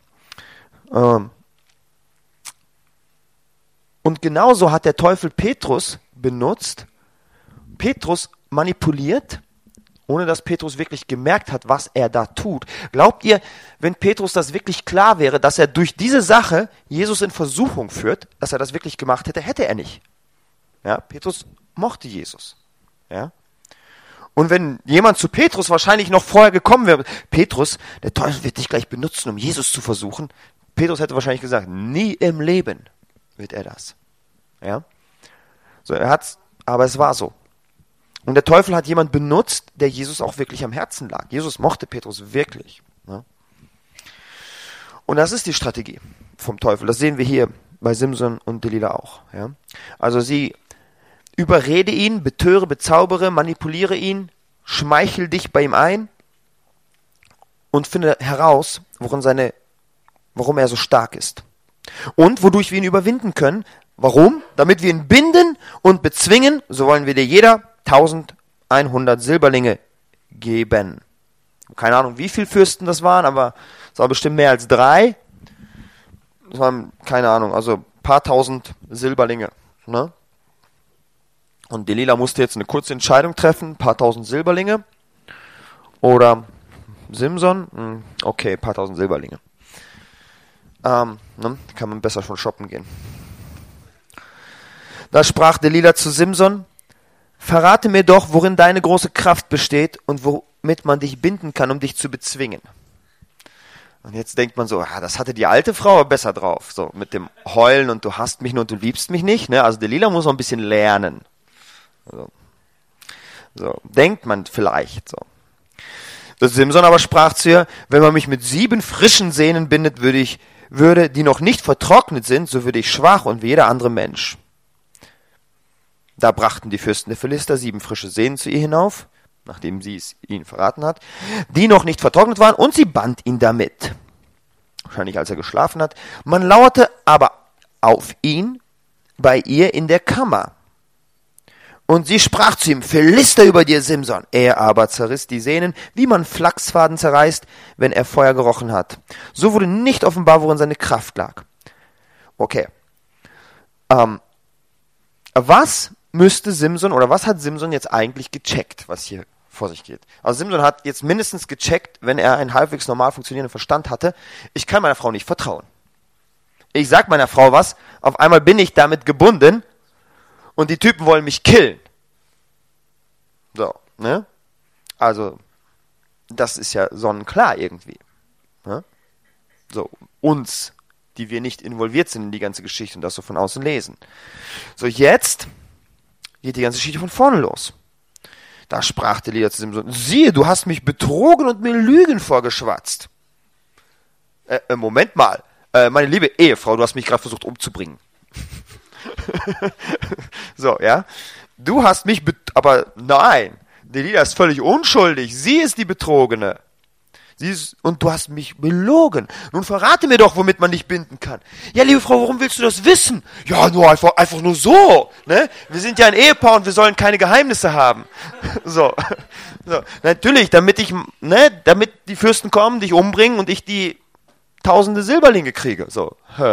Und genauso hat der Teufel Petrus benutzt. Petrus manipuliert, ohne dass Petrus wirklich gemerkt hat, was er da tut. Glaubt ihr, wenn Petrus das wirklich klar wäre, dass er durch diese Sache Jesus in Versuchung führt, dass er das wirklich gemacht hätte, hätte er nicht. Ja, Petrus mochte Jesus. Ja. Und wenn jemand zu Petrus wahrscheinlich noch vorher gekommen wäre: Petrus, der Teufel wird dich gleich benutzen, um Jesus zu versuchen. Petrus hätte wahrscheinlich gesagt: Nie im Leben wird er das. Ja. So, aber es war so. Und der Teufel hat jemanden benutzt, der Jesus auch wirklich am Herzen lag. Jesus mochte Petrus wirklich. Ja. Und das ist die Strategie vom Teufel. Das sehen wir hier bei Simson und Delila auch. Ja. Also sie überrede ihn, betöre, bezaubere, manipuliere ihn, schmeichel dich bei ihm ein und finde heraus, warum er so stark ist. Und wodurch wir ihn überwinden können. Warum? damit wir ihn binden und bezwingen, so wollen wir dir jeder 1100 Silberlinge geben. Keine Ahnung, wie viele Fürsten das waren, aber es war bestimmt mehr als 3. Das waren, keine Ahnung, also ein paar tausend Silberlinge. Ne? Und Delila musste jetzt eine kurze Entscheidung treffen, ein paar tausend Silberlinge. Oder Simson, okay, ein paar tausend Silberlinge. Ne? Kann man besser schon shoppen gehen. Da sprach Delila zu Simson: Verrate mir doch, worin deine große Kraft besteht und womit man dich binden kann, um dich zu bezwingen. Und jetzt denkt man so, das hatte die alte Frau aber besser drauf. So mit dem Heulen und du hasst mich nur und du liebst mich nicht. Ne? Also Delila muss noch ein bisschen lernen. So denkt man vielleicht so. Das Simson aber sprach zu ihr: Wenn man mich mit 7 frischen Sehnen bindet, die noch nicht vertrocknet sind, so würde ich schwach und wie jeder andere Mensch. Da brachten die Fürsten der Philister 7 frische Sehnen zu ihr hinauf, nachdem sie es ihnen verraten hat, die noch nicht vertrocknet waren, und sie band ihn damit. Wahrscheinlich als er geschlafen hat. Man lauerte aber auf ihn bei ihr in der Kammer. Und sie sprach zu ihm: Philister über dir, Simson. Er aber zerriss die Sehnen, wie man Flachsfaden zerreißt, wenn er Feuer gerochen hat. So wurde nicht offenbar, worin seine Kraft lag. Okay. Was hat Simson jetzt eigentlich gecheckt, was hier vor sich geht? Also Simson hat jetzt mindestens gecheckt, wenn er einen halbwegs normal funktionierenden Verstand hatte: Ich kann meiner Frau nicht vertrauen. Ich sag meiner Frau was, auf einmal bin ich damit gebunden und die Typen wollen mich killen. So, ne? Also, das ist ja sonnenklar irgendwie. Ne? So, uns, die wir nicht involviert sind in die ganze Geschichte und das so von außen lesen. So, jetzt geht die ganze Geschichte von vorne los. Da sprach Delila zu Simson: Siehe, du hast mich betrogen und mir Lügen vorgeschwatzt. Moment mal, meine liebe Ehefrau, du hast mich gerade versucht umzubringen. So, ja. Du hast mich, aber nein, Delila ist völlig unschuldig. Sie ist die Betrogene. Und du hast mich belogen. Nun verrate mir doch, womit man dich binden kann. Ja, liebe Frau, warum willst du das wissen? Ja, nur einfach nur so. Ne? Wir sind ja ein Ehepaar und wir sollen keine Geheimnisse haben. So. Natürlich, damit die Fürsten kommen, dich umbringen und ich die tausende Silberlinge kriege. So.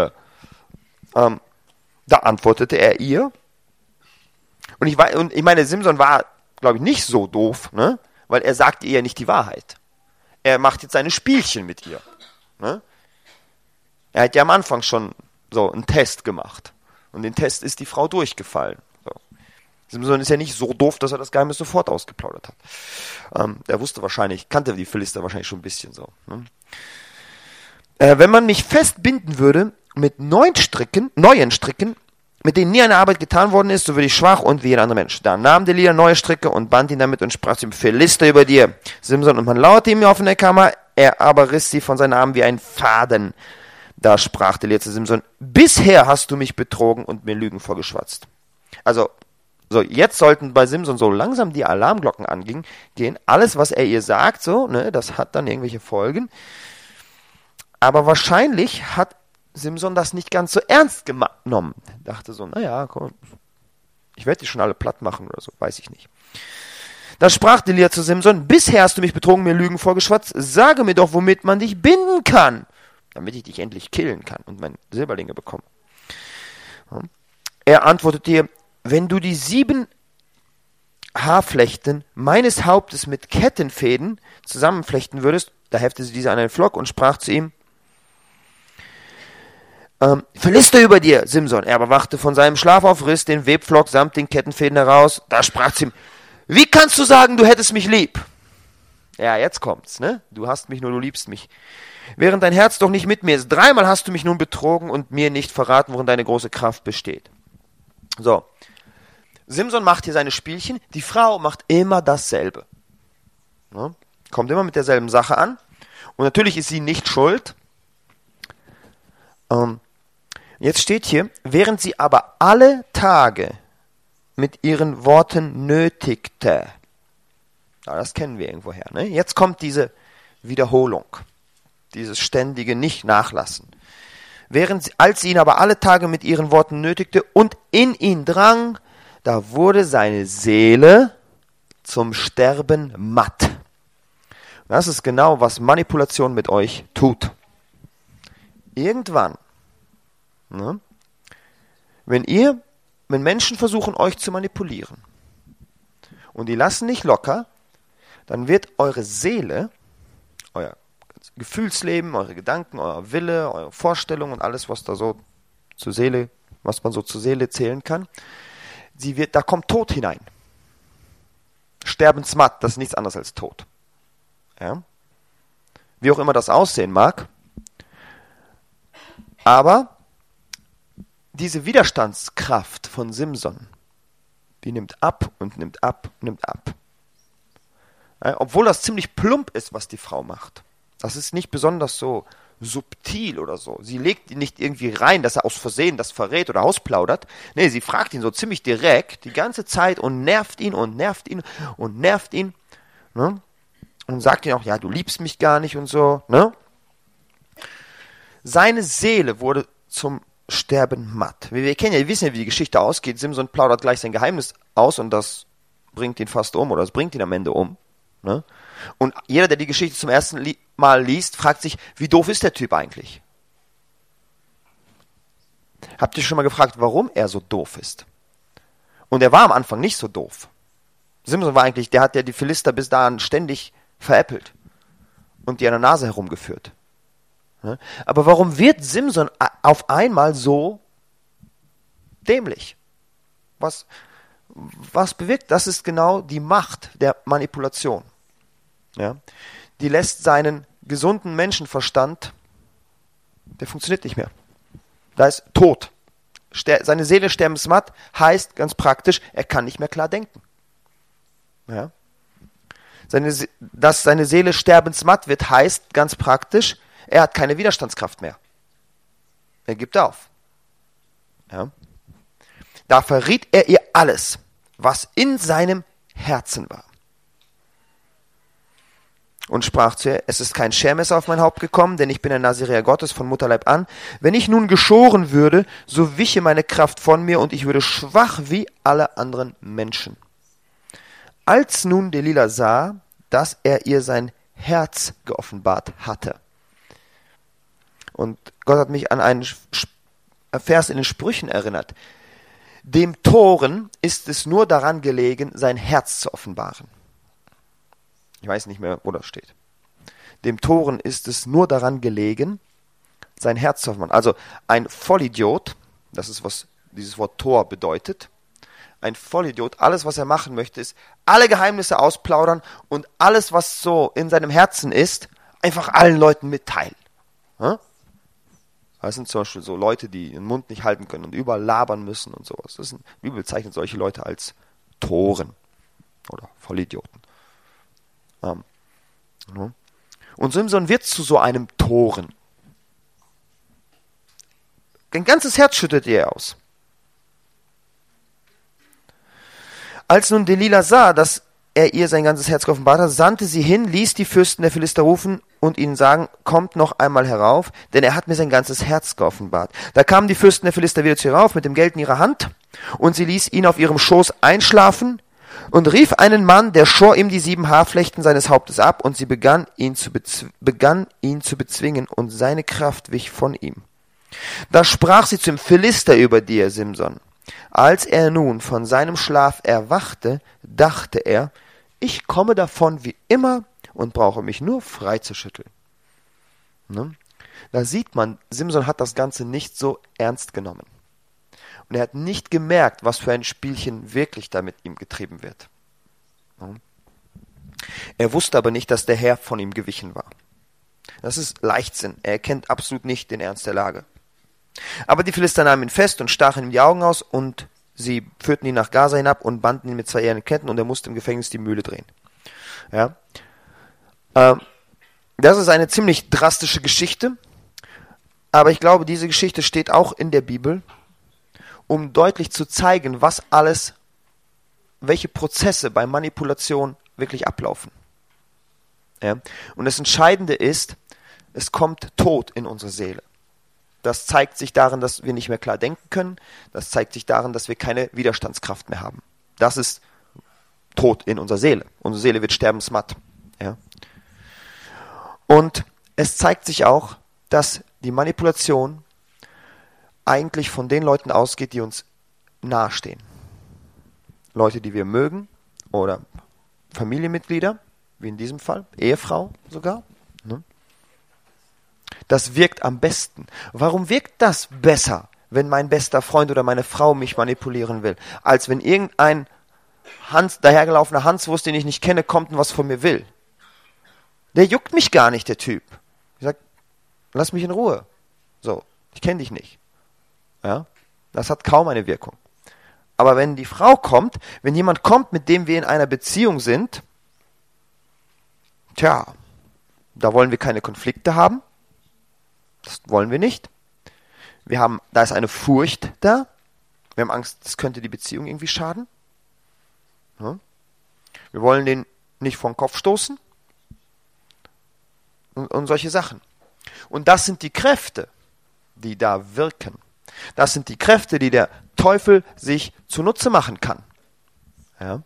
Da antwortete er ihr. Und ich meine, Simson war, glaube ich, nicht so doof, ne? Weil er sagte ihr ja nicht die Wahrheit. Er macht jetzt seine Spielchen mit ihr. Ne? Er hat ja am Anfang schon so einen Test gemacht. Und den Test ist die Frau durchgefallen. So. Simson ist ja nicht so doof, dass er das Geheimnis sofort ausgeplaudert hat. Der kannte die Philister wahrscheinlich schon ein bisschen so. Ne? Wenn man mich festbinden würde mit neuen Stricken, mit denen nie eine Arbeit getan worden ist, so würde ich schwach und wie jeder andere Mensch. Da nahm Delila neue Stricke und band ihn damit und sprach zu ihm: Philister über dir, Simson. Und man lauerte ihm auf in der Kammer, er aber riss sie von seinen Armen wie ein Faden. Da sprach Delila zu Simson: Bisher hast du mich betrogen und mir Lügen vorgeschwatzt. Also, so, jetzt sollten bei Simson so langsam die Alarmglocken gehen. Alles, was er ihr sagt, so, ne, das hat dann irgendwelche Folgen. Aber wahrscheinlich hat Simson das nicht ganz so ernst genommen. Dachte so, naja, komm, ich werde die schon alle platt machen oder so, weiß ich nicht. Da sprach Delila zu Simson: Bisher hast du mich betrogen, mir Lügen vorgeschwatzt. Sage mir doch, womit man dich binden kann, damit ich dich endlich killen kann und meine Silberlinge bekomme. Er antwortete ihr: Wenn du die 7 Haarflechten meines Hauptes mit Kettenfäden zusammenflechten würdest, da heftete sie diese an einen Flock und sprach zu ihm: Philister über dir, Simson. Er aber wachte von seinem Schlaf auf, riss den Webflock samt den Kettenfäden heraus. Da sprach zu ihm: Wie kannst du sagen, du hättest mich lieb? Ja, jetzt kommt's, ne? Du hast mich nur, du liebst mich. Während dein Herz doch nicht mit mir ist. 3-mal hast du mich nun betrogen und mir nicht verraten, worin deine große Kraft besteht. So. Simson macht hier seine Spielchen. Die Frau macht immer dasselbe. Ne? Kommt immer mit derselben Sache an. Und natürlich ist sie nicht schuld. Jetzt steht hier: Während sie aber alle Tage mit ihren Worten nötigte. Ja, das kennen wir irgendwoher. Ne? Jetzt kommt diese Wiederholung. Dieses ständige Nicht-Nachlassen. Als sie ihn aber alle Tage mit ihren Worten nötigte und in ihn drang, da wurde seine Seele zum Sterben matt. Das ist genau, was Manipulation mit euch tut. Irgendwann, ne, wenn Menschen versuchen, euch zu manipulieren und die lassen nicht locker, dann wird eure Seele, euer Gefühlsleben, eure Gedanken, euer Wille, eure Vorstellungen und alles, was da so was man so zur Seele zählen kann, da kommt Tod hinein. Sterbensmatt, das ist nichts anderes als Tod. Ja? Wie auch immer das aussehen mag. Aber diese Widerstandskraft von Simson, die nimmt ab und nimmt ab und nimmt ab. Ja, obwohl das ziemlich plump ist, was die Frau macht. Das ist nicht besonders so subtil oder so. Sie legt ihn nicht irgendwie rein, dass er aus Versehen das verrät oder ausplaudert. Nee, sie fragt ihn so ziemlich direkt die ganze Zeit und nervt ihn und nervt ihn und nervt ihn. Ne? Und sagt ihm auch, ja, du liebst mich gar nicht und so. Ne? Seine Seele wurde zum Sterben matt. Wir wissen ja, wie die Geschichte ausgeht. Simson plaudert gleich sein Geheimnis aus und das bringt ihn fast um oder es bringt ihn am Ende um. Ne? Und jeder, der die Geschichte zum ersten Mal liest, fragt sich, wie doof ist der Typ eigentlich? Habt ihr schon mal gefragt, warum er so doof ist? Und er war am Anfang nicht so doof. Simson war eigentlich, der hat ja die Philister bis dahin ständig veräppelt und die an der Nase herumgeführt. Ne? Aber warum wird Simson auf einmal so dämlich? Was bewirkt? Das ist genau die Macht der Manipulation. Ja? Die lässt seinen gesunden Menschenverstand, der funktioniert nicht mehr. Da ist tot. Seine Seele sterbensmatt heißt ganz praktisch, er kann nicht mehr klar denken. Ja? Dass seine Seele sterbensmatt wird, heißt ganz praktisch, er hat keine Widerstandskraft mehr. Er gibt auf. Ja? Da verriet er ihr alles, was in seinem Herzen war. Und sprach zu ihr, es ist kein Schermesser auf mein Haupt gekommen, denn ich bin ein Naziräer Gottes von Mutterleib an. Wenn ich nun geschoren würde, so wiche meine Kraft von mir und ich würde schwach wie alle anderen Menschen. Als nun Delila sah, dass er ihr sein Herz geoffenbart hatte. Und Gott hat mich an einen Vers in den Sprüchen erinnert. Dem Toren ist es nur daran gelegen, sein Herz zu offenbaren. Ich weiß nicht mehr, wo das steht. Dem Toren ist es nur daran gelegen, sein Herz zu offenbaren. Also ein Vollidiot, das ist, was dieses Wort Tor bedeutet. Ein Vollidiot, alles, was er machen möchte, ist alle Geheimnisse ausplaudern und alles, was so in seinem Herzen ist, einfach allen Leuten mitteilen. Das sind zum Beispiel so Leute, die den Mund nicht halten können und überall labern müssen und sowas. Die Bibel bezeichnet solche Leute als Toren oder Vollidioten. Und Simson wird zu so einem Toren. Ein ganzes Herz schüttet er aus. Als nun Delila sah, dass er ihr sein ganzes Herz geoffenbart hat, sandte sie hin, ließ die Fürsten der Philister rufen und ihnen sagen, kommt noch einmal herauf, denn er hat mir sein ganzes Herz geoffenbart. Da kamen die Fürsten der Philister wieder zu ihr rauf mit dem Geld in ihrer Hand und sie ließ ihn auf ihrem Schoß einschlafen und rief einen Mann, der schor ihm die 7 Haarflechten seines Hauptes ab und sie begann ihn zu bezwingen und seine Kraft wich von ihm. Da sprach sie zum Philister über dir, Simson. Als er nun von seinem Schlaf erwachte, dachte er, ich komme davon wie immer und brauche mich nur freizuschütteln. Ne? Da sieht man, Simson hat das Ganze nicht so ernst genommen. Und er hat nicht gemerkt, was für ein Spielchen wirklich da mit ihm getrieben wird. Ne? Er wusste aber nicht, dass der Herr von ihm gewichen war. Das ist Leichtsinn. Er erkennt absolut nicht den Ernst der Lage. Aber die Philister nahmen ihn fest und stachen ihm die Augen aus und sie führten ihn nach Gaza hinab und banden ihn mit 2 ehernen Ketten und er musste im Gefängnis die Mühle drehen. Ja. Das ist eine ziemlich drastische Geschichte, aber ich glaube, diese Geschichte steht auch in der Bibel, um deutlich zu zeigen, welche Prozesse bei Manipulation wirklich ablaufen. Ja. Und das Entscheidende ist, es kommt Tod in unsere Seele. Das zeigt sich darin, dass wir nicht mehr klar denken können. Das zeigt sich darin, dass wir keine Widerstandskraft mehr haben. Das ist Tod in unserer Seele. Unsere Seele wird sterbensmatt. Ja. Und es zeigt sich auch, dass die Manipulation eigentlich von den Leuten ausgeht, die uns nahestehen. Leute, die wir mögen oder Familienmitglieder, wie in diesem Fall, Ehefrau sogar. Ne? Das wirkt am besten. Warum wirkt das besser, wenn mein bester Freund oder meine Frau mich manipulieren will, als wenn irgendein dahergelaufener Hanswurst, den ich nicht kenne, kommt und was von mir will? Der juckt mich gar nicht, der Typ. Ich sag, lass mich in Ruhe. So, ich kenne dich nicht. Ja? Das hat kaum eine Wirkung. Aber wenn die Frau kommt, wenn jemand kommt, mit dem wir in einer Beziehung sind, tja, da wollen wir keine Konflikte haben. Das wollen wir nicht. Da ist eine Furcht da. Wir haben Angst, das könnte die Beziehung irgendwie schaden. Ja? Wir wollen den nicht vor den Kopf stoßen. Und solche Sachen. Und das sind die Kräfte, die da wirken. Das sind die Kräfte, die der Teufel sich zunutze machen kann. Ja?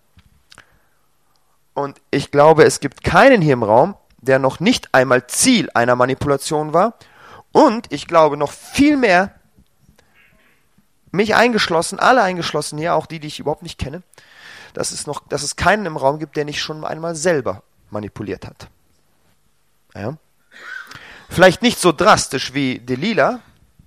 Und ich glaube, es gibt keinen hier im Raum, der noch nicht einmal Ziel einer Manipulation war. Und ich glaube noch viel mehr, mich eingeschlossen, alle eingeschlossen hier, auch die ich überhaupt nicht kenne, dass es keinen im Raum gibt, der nicht schon einmal selber manipuliert hat. Ja? Vielleicht nicht so drastisch wie Delilah,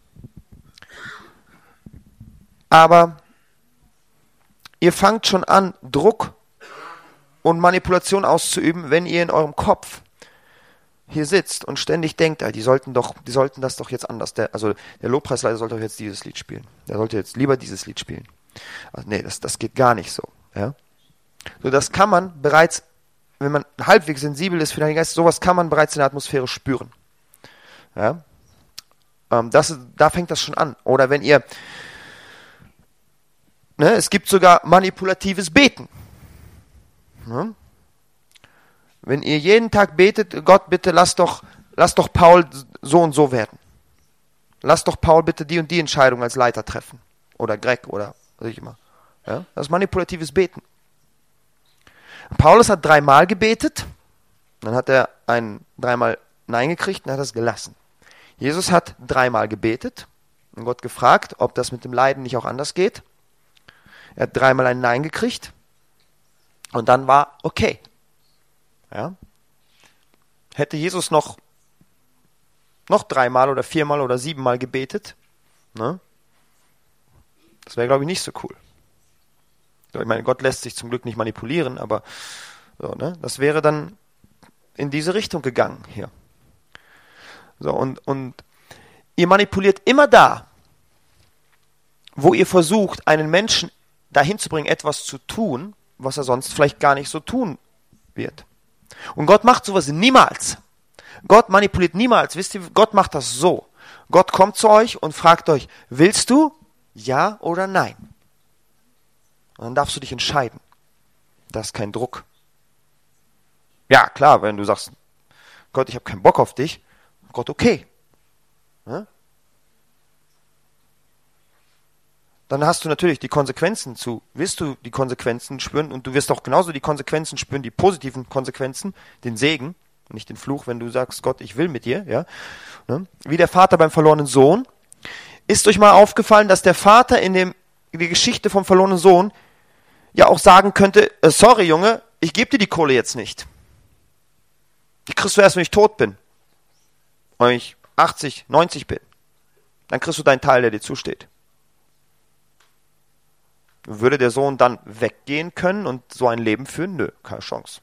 aber ihr fangt schon an, Druck und Manipulation auszuüben, wenn ihr in eurem Kopf hier sitzt und ständig denkt, die sollten das doch jetzt anders. Der Lobpreisleiter sollte doch jetzt dieses Lied spielen. Der sollte jetzt lieber dieses Lied spielen. Also nee, das geht gar nicht so. Ja? So, das kann man bereits, wenn man halbwegs sensibel ist für den Heiligen Geist, sowas kann man bereits in der Atmosphäre spüren. Ja? Da fängt das schon an. Oder wenn ihr, es gibt sogar manipulatives Beten. Ja? Wenn ihr jeden Tag betet, Gott, bitte lass doch Paul so und so werden. Lass doch Paul bitte die und die Entscheidung als Leiter treffen. Oder Greg oder was ich immer. Ja? Das ist manipulatives Beten. Paulus hat 3-mal gebetet, dann hat er 3-mal Nein gekriegt und hat es gelassen. Jesus hat 3-mal gebetet und Gott gefragt, ob das mit dem Leiden nicht auch anders geht. Er hat 3-mal ein Nein gekriegt und dann war okay. Ja? Hätte Jesus noch 3-mal oder 4-mal oder 7-mal gebetet, ne? Das wäre, glaube ich, nicht so cool. Ich meine, Gott lässt sich zum Glück nicht manipulieren, aber so, ne? Das wäre dann in diese Richtung gegangen hier. So, und ihr manipuliert immer da, wo ihr versucht, einen Menschen dahin zu bringen, etwas zu tun, was er sonst vielleicht gar nicht so tun wird. Und Gott macht sowas niemals. Gott manipuliert niemals. Wisst ihr, Gott macht das so. Gott kommt zu euch und fragt euch, willst du ja oder nein? Und dann darfst du dich entscheiden. Das ist kein Druck. Ja, klar, wenn du sagst, Gott, ich habe keinen Bock auf dich, Gott, okay. Ja? Dann hast du natürlich die Konsequenzen wirst du die Konsequenzen spüren und du wirst auch genauso die Konsequenzen spüren, die positiven Konsequenzen, den Segen, nicht den Fluch, wenn du sagst, Gott, ich will mit dir, ja. Wie der Vater beim verlorenen Sohn. Ist euch mal aufgefallen, dass der Vater in die Geschichte vom verlorenen Sohn ja auch sagen könnte, sorry Junge, ich gebe dir die Kohle jetzt nicht. Die kriegst du erst, wenn ich tot bin. Wenn ich 80, 90 bin. Dann kriegst du deinen Teil, der dir zusteht. Würde der Sohn dann weggehen können und so ein Leben führen? Nö, keine Chance.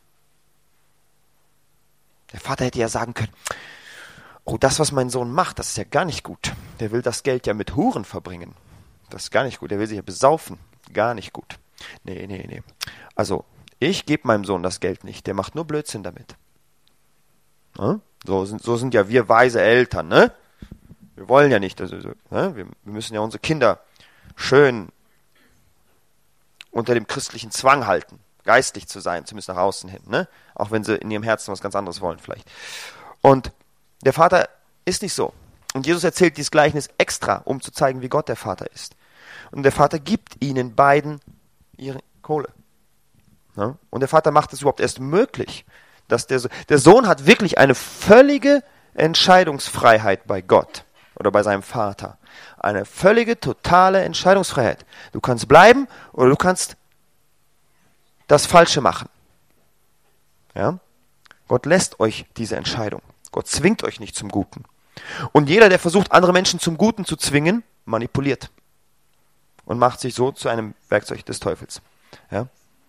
Der Vater hätte ja sagen können, oh, das, was mein Sohn macht, das ist ja gar nicht gut. Der will das Geld ja mit Huren verbringen. Das ist gar nicht gut. Der will sich ja besaufen. Gar nicht gut. Nee. Also, ich gebe meinem Sohn das Geld nicht. Der macht nur Blödsinn damit. Ja? So sind ja wir weise Eltern, ne? Wir wollen ja nicht, ne? Wir müssen ja unsere Kinder schön unter dem christlichen Zwang halten, geistlich zu sein, zumindest nach außen hin, ne? Auch wenn sie in ihrem Herzen was ganz anderes wollen vielleicht. Und der Vater ist nicht so. Und Jesus erzählt dieses Gleichnis extra, um zu zeigen, wie Gott der Vater ist. Und der Vater gibt ihnen beiden ihre Kohle. Ja? Und der Vater macht es überhaupt erst möglich, dass der Sohn hat wirklich eine völlige Entscheidungsfreiheit bei Gott oder bei seinem Vater. Eine völlige, totale Entscheidungsfreiheit. Du kannst bleiben oder du kannst das Falsche machen. Ja? Gott lässt euch diese Entscheidung. Gott zwingt euch nicht zum Guten. Und jeder, der versucht, andere Menschen zum Guten zu zwingen, manipuliert. Und macht sich so zu einem Werkzeug des Teufels. Ja?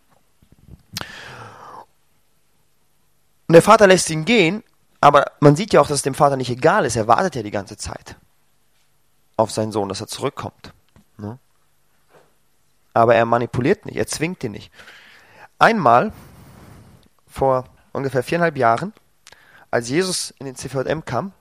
Und der Vater lässt ihn gehen, aber man sieht ja auch, dass es dem Vater nicht egal ist. Er wartet ja die ganze Zeit auf seinen Sohn, dass er zurückkommt. Ne? Aber er manipuliert nicht, er zwingt ihn nicht. Einmal, vor ungefähr 4,5 Jahren, als Jesus in den CVM kam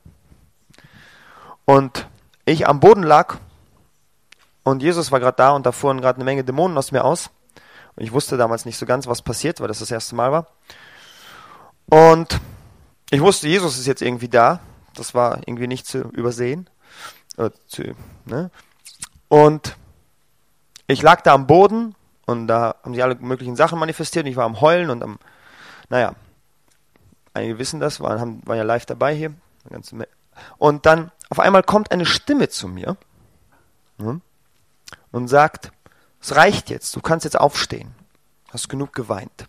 und ich am Boden lag und Jesus war gerade da und da fuhren gerade eine Menge Dämonen aus mir aus. Und ich wusste damals nicht so ganz, was passiert, weil das erste Mal war. Und ich wusste, Jesus ist jetzt irgendwie da. Das war irgendwie nicht zu übersehen. Und ich lag da am Boden und da haben sich alle möglichen Sachen manifestiert und ich war am Heulen und einige wissen das, waren ja live dabei hier. Und dann auf einmal kommt eine Stimme zu mir und sagt, es reicht jetzt, du kannst jetzt aufstehen. Hast genug geweint.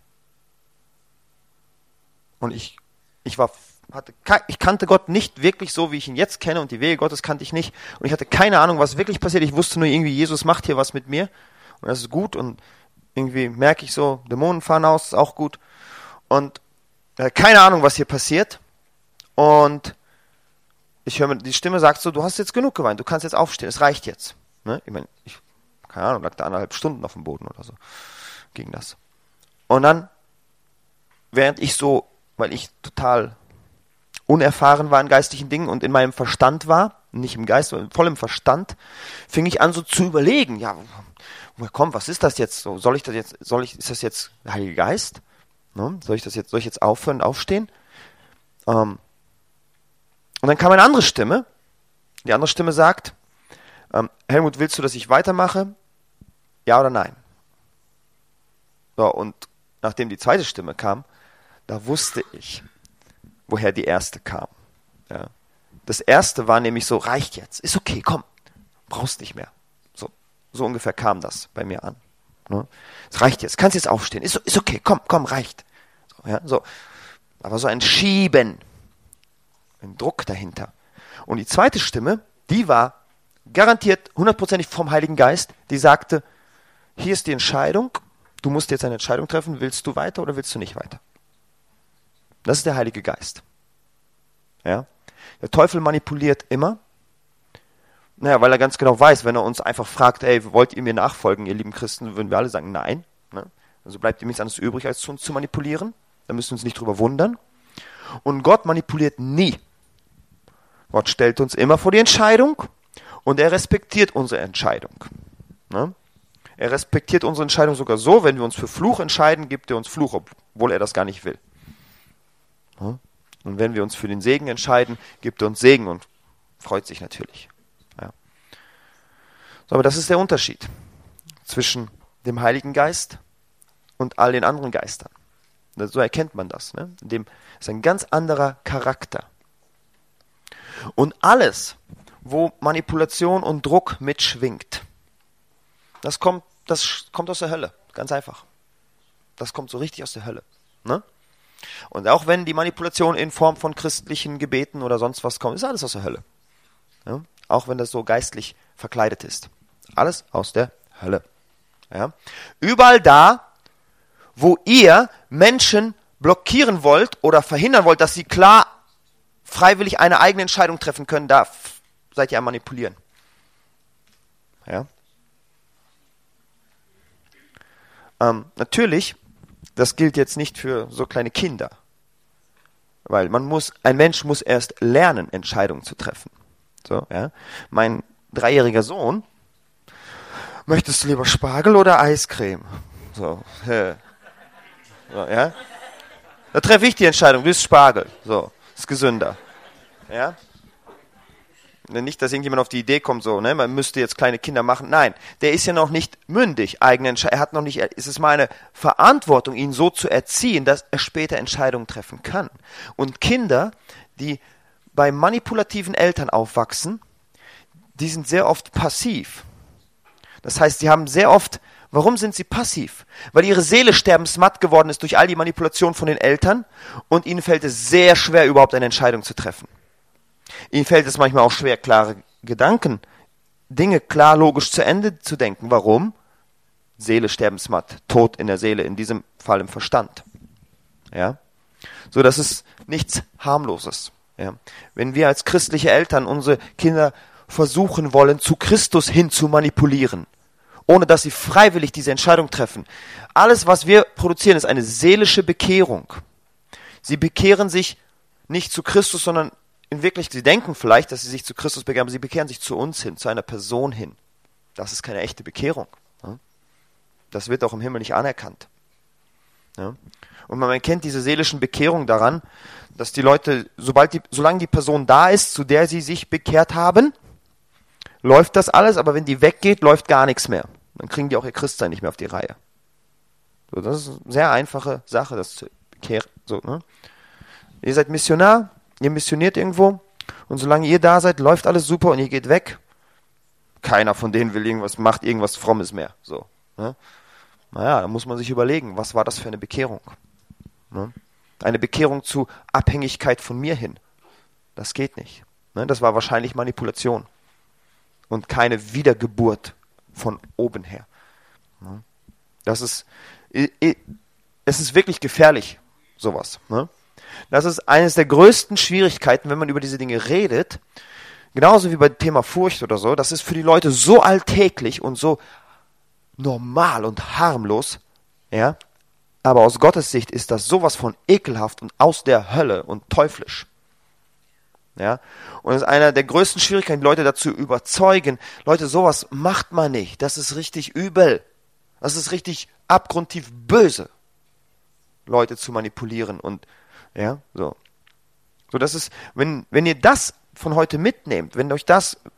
Und ich kannte Gott nicht wirklich so, wie ich ihn jetzt kenne und die Wege Gottes kannte ich nicht. Und ich hatte keine Ahnung, was wirklich passiert. Ich wusste nur irgendwie, Jesus macht hier was mit mir und das ist gut und irgendwie merke ich so, Dämonen fahren aus, ist auch gut. Und keine Ahnung, was hier passiert. Und ich höre, die Stimme sagt so, du hast jetzt genug geweint, du kannst jetzt aufstehen, es reicht jetzt. Ne? Ich meine, keine Ahnung, lag da 1,5 Stunden auf dem Boden oder so. Ging das. Und dann, während ich so, weil ich total unerfahren war in geistlichen Dingen und in meinem Verstand war, nicht im Geist, sondern voll im Verstand, fing ich an so zu überlegen, ja, woher kommt, was ist das jetzt? So, ist das jetzt der Heilige Geist? Ne? Soll ich jetzt aufhören, aufstehen? Und dann kam eine andere Stimme. Die andere Stimme sagt, Helmut, willst du, dass ich weitermache? Ja oder nein? So, und nachdem die zweite Stimme kam, da wusste ich, woher die erste kam. Ja. Das erste war nämlich so, reicht jetzt, ist okay, komm, brauchst nicht mehr. So ungefähr kam das bei mir an. Ne? Es reicht jetzt, kannst jetzt aufstehen, ist okay, komm, reicht. So. Aber so ein Schieben, ein Druck dahinter. Und die zweite Stimme, die war garantiert 100%ig vom Heiligen Geist, die sagte, hier ist die Entscheidung, du musst jetzt eine Entscheidung treffen, willst du weiter oder willst du nicht weiter? Das ist der Heilige Geist. Ja? Der Teufel manipuliert immer, weil er ganz genau weiß, wenn er uns einfach fragt, ey, wollt ihr mir nachfolgen, ihr lieben Christen, würden wir alle sagen, nein. Ne? Also bleibt ihm nichts anderes übrig, als uns zu manipulieren. Da müssen wir uns nicht drüber wundern. Und Gott manipuliert nie. Gott stellt uns immer vor die Entscheidung und er respektiert unsere Entscheidung. Ne? Er respektiert unsere Entscheidung sogar so, wenn wir uns für Fluch entscheiden, gibt er uns Fluch, obwohl er das gar nicht will. Ne? Und wenn wir uns für den Segen entscheiden, gibt er uns Segen und freut sich natürlich. Ja. So, aber das ist der Unterschied zwischen dem Heiligen Geist und all den anderen Geistern. So erkennt man das. Ne? Dem ist ein ganz anderer Charakter. Und alles, wo Manipulation und Druck mitschwingt, das kommt aus der Hölle. Ganz einfach. Das kommt so richtig aus der Hölle. Ne? Und auch wenn die Manipulation in Form von christlichen Gebeten oder sonst was kommt, ist alles aus der Hölle. Ja? Auch wenn das so geistlich verkleidet ist. Alles aus der Hölle. Ja? Überall da, wo ihr Menschen blockieren wollt oder verhindern wollt, dass sie klar freiwillig eine eigene Entscheidung treffen können, da seid ihr am Manipulieren. Ja? Natürlich, das gilt jetzt nicht für so kleine Kinder, weil ein Mensch muss erst lernen, Entscheidungen zu treffen. So, ja? Mein 3-jähriger Sohn, möchtest du lieber Spargel oder Eiscreme? So, ja? Da treffe ich die Entscheidung, du isst Spargel, so, ist gesünder. Ja? Nicht, dass irgendjemand auf die Idee kommt, so, ne, man müsste jetzt kleine Kinder machen. Nein, der ist ja noch nicht mündig. Es ist meine Verantwortung, ihn so zu erziehen, dass er später Entscheidungen treffen kann. Und Kinder, die bei manipulativen Eltern aufwachsen, die sind sehr oft passiv. Das heißt, warum sind sie passiv? Weil ihre Seele sterbensmatt geworden ist durch all die Manipulationen von den Eltern und ihnen fällt es sehr schwer, überhaupt eine Entscheidung zu treffen. Ihnen fällt es manchmal auch schwer, klare Gedanken, Dinge klar logisch zu Ende zu denken. Warum? Seele sterbensmatt, Tod in der Seele, in diesem Fall im Verstand. Ja? So, das ist nichts Harmloses. Ja? Wenn wir als christliche Eltern unsere Kinder versuchen wollen, zu Christus hin zu manipulieren, ohne dass sie freiwillig diese Entscheidung treffen. Alles, was wir produzieren, ist eine seelische Bekehrung. Sie bekehren sich nicht zu Christus, sondern in Wirklichkeit, sie denken vielleicht, dass sie sich zu Christus bekehren, aber sie bekehren sich zu uns hin, zu einer Person hin. Das ist keine echte Bekehrung. Das wird auch im Himmel nicht anerkannt. Und man erkennt diese seelischen Bekehrungen daran, dass die Leute, solange die Person da ist, zu der sie sich bekehrt haben, läuft das alles, aber wenn die weggeht, läuft gar nichts mehr. Dann kriegen die auch ihr Christsein nicht mehr auf die Reihe. So, das ist eine sehr einfache Sache, das zu bekehren. So, ne? Ihr seid Missionar, ihr missioniert irgendwo und solange ihr da seid, läuft alles super und ihr geht weg. Keiner von denen macht irgendwas Frommes mehr. So, ne? Naja, da muss man sich überlegen, was war das für eine Bekehrung? Ne? Eine Bekehrung zu Abhängigkeit von mir hin. Das geht nicht. Ne? Das war wahrscheinlich Manipulation und keine Wiedergeburt von oben her. Ne? Es ist wirklich gefährlich, sowas. Ne? Das ist eines der größten Schwierigkeiten, wenn man über diese Dinge redet, genauso wie beim Thema Furcht oder so. Das ist für die Leute so alltäglich und so normal und harmlos, ja. Aber aus Gottes Sicht ist das sowas von ekelhaft und aus der Hölle und teuflisch. Ja. Und es ist einer der größten Schwierigkeiten, Leute dazu überzeugen, Leute, sowas macht man nicht. Das ist richtig übel. Das ist richtig abgrundtief böse, Leute zu manipulieren und ja, so. So, das ist, wenn ihr das von heute mitnehmt, wenn euch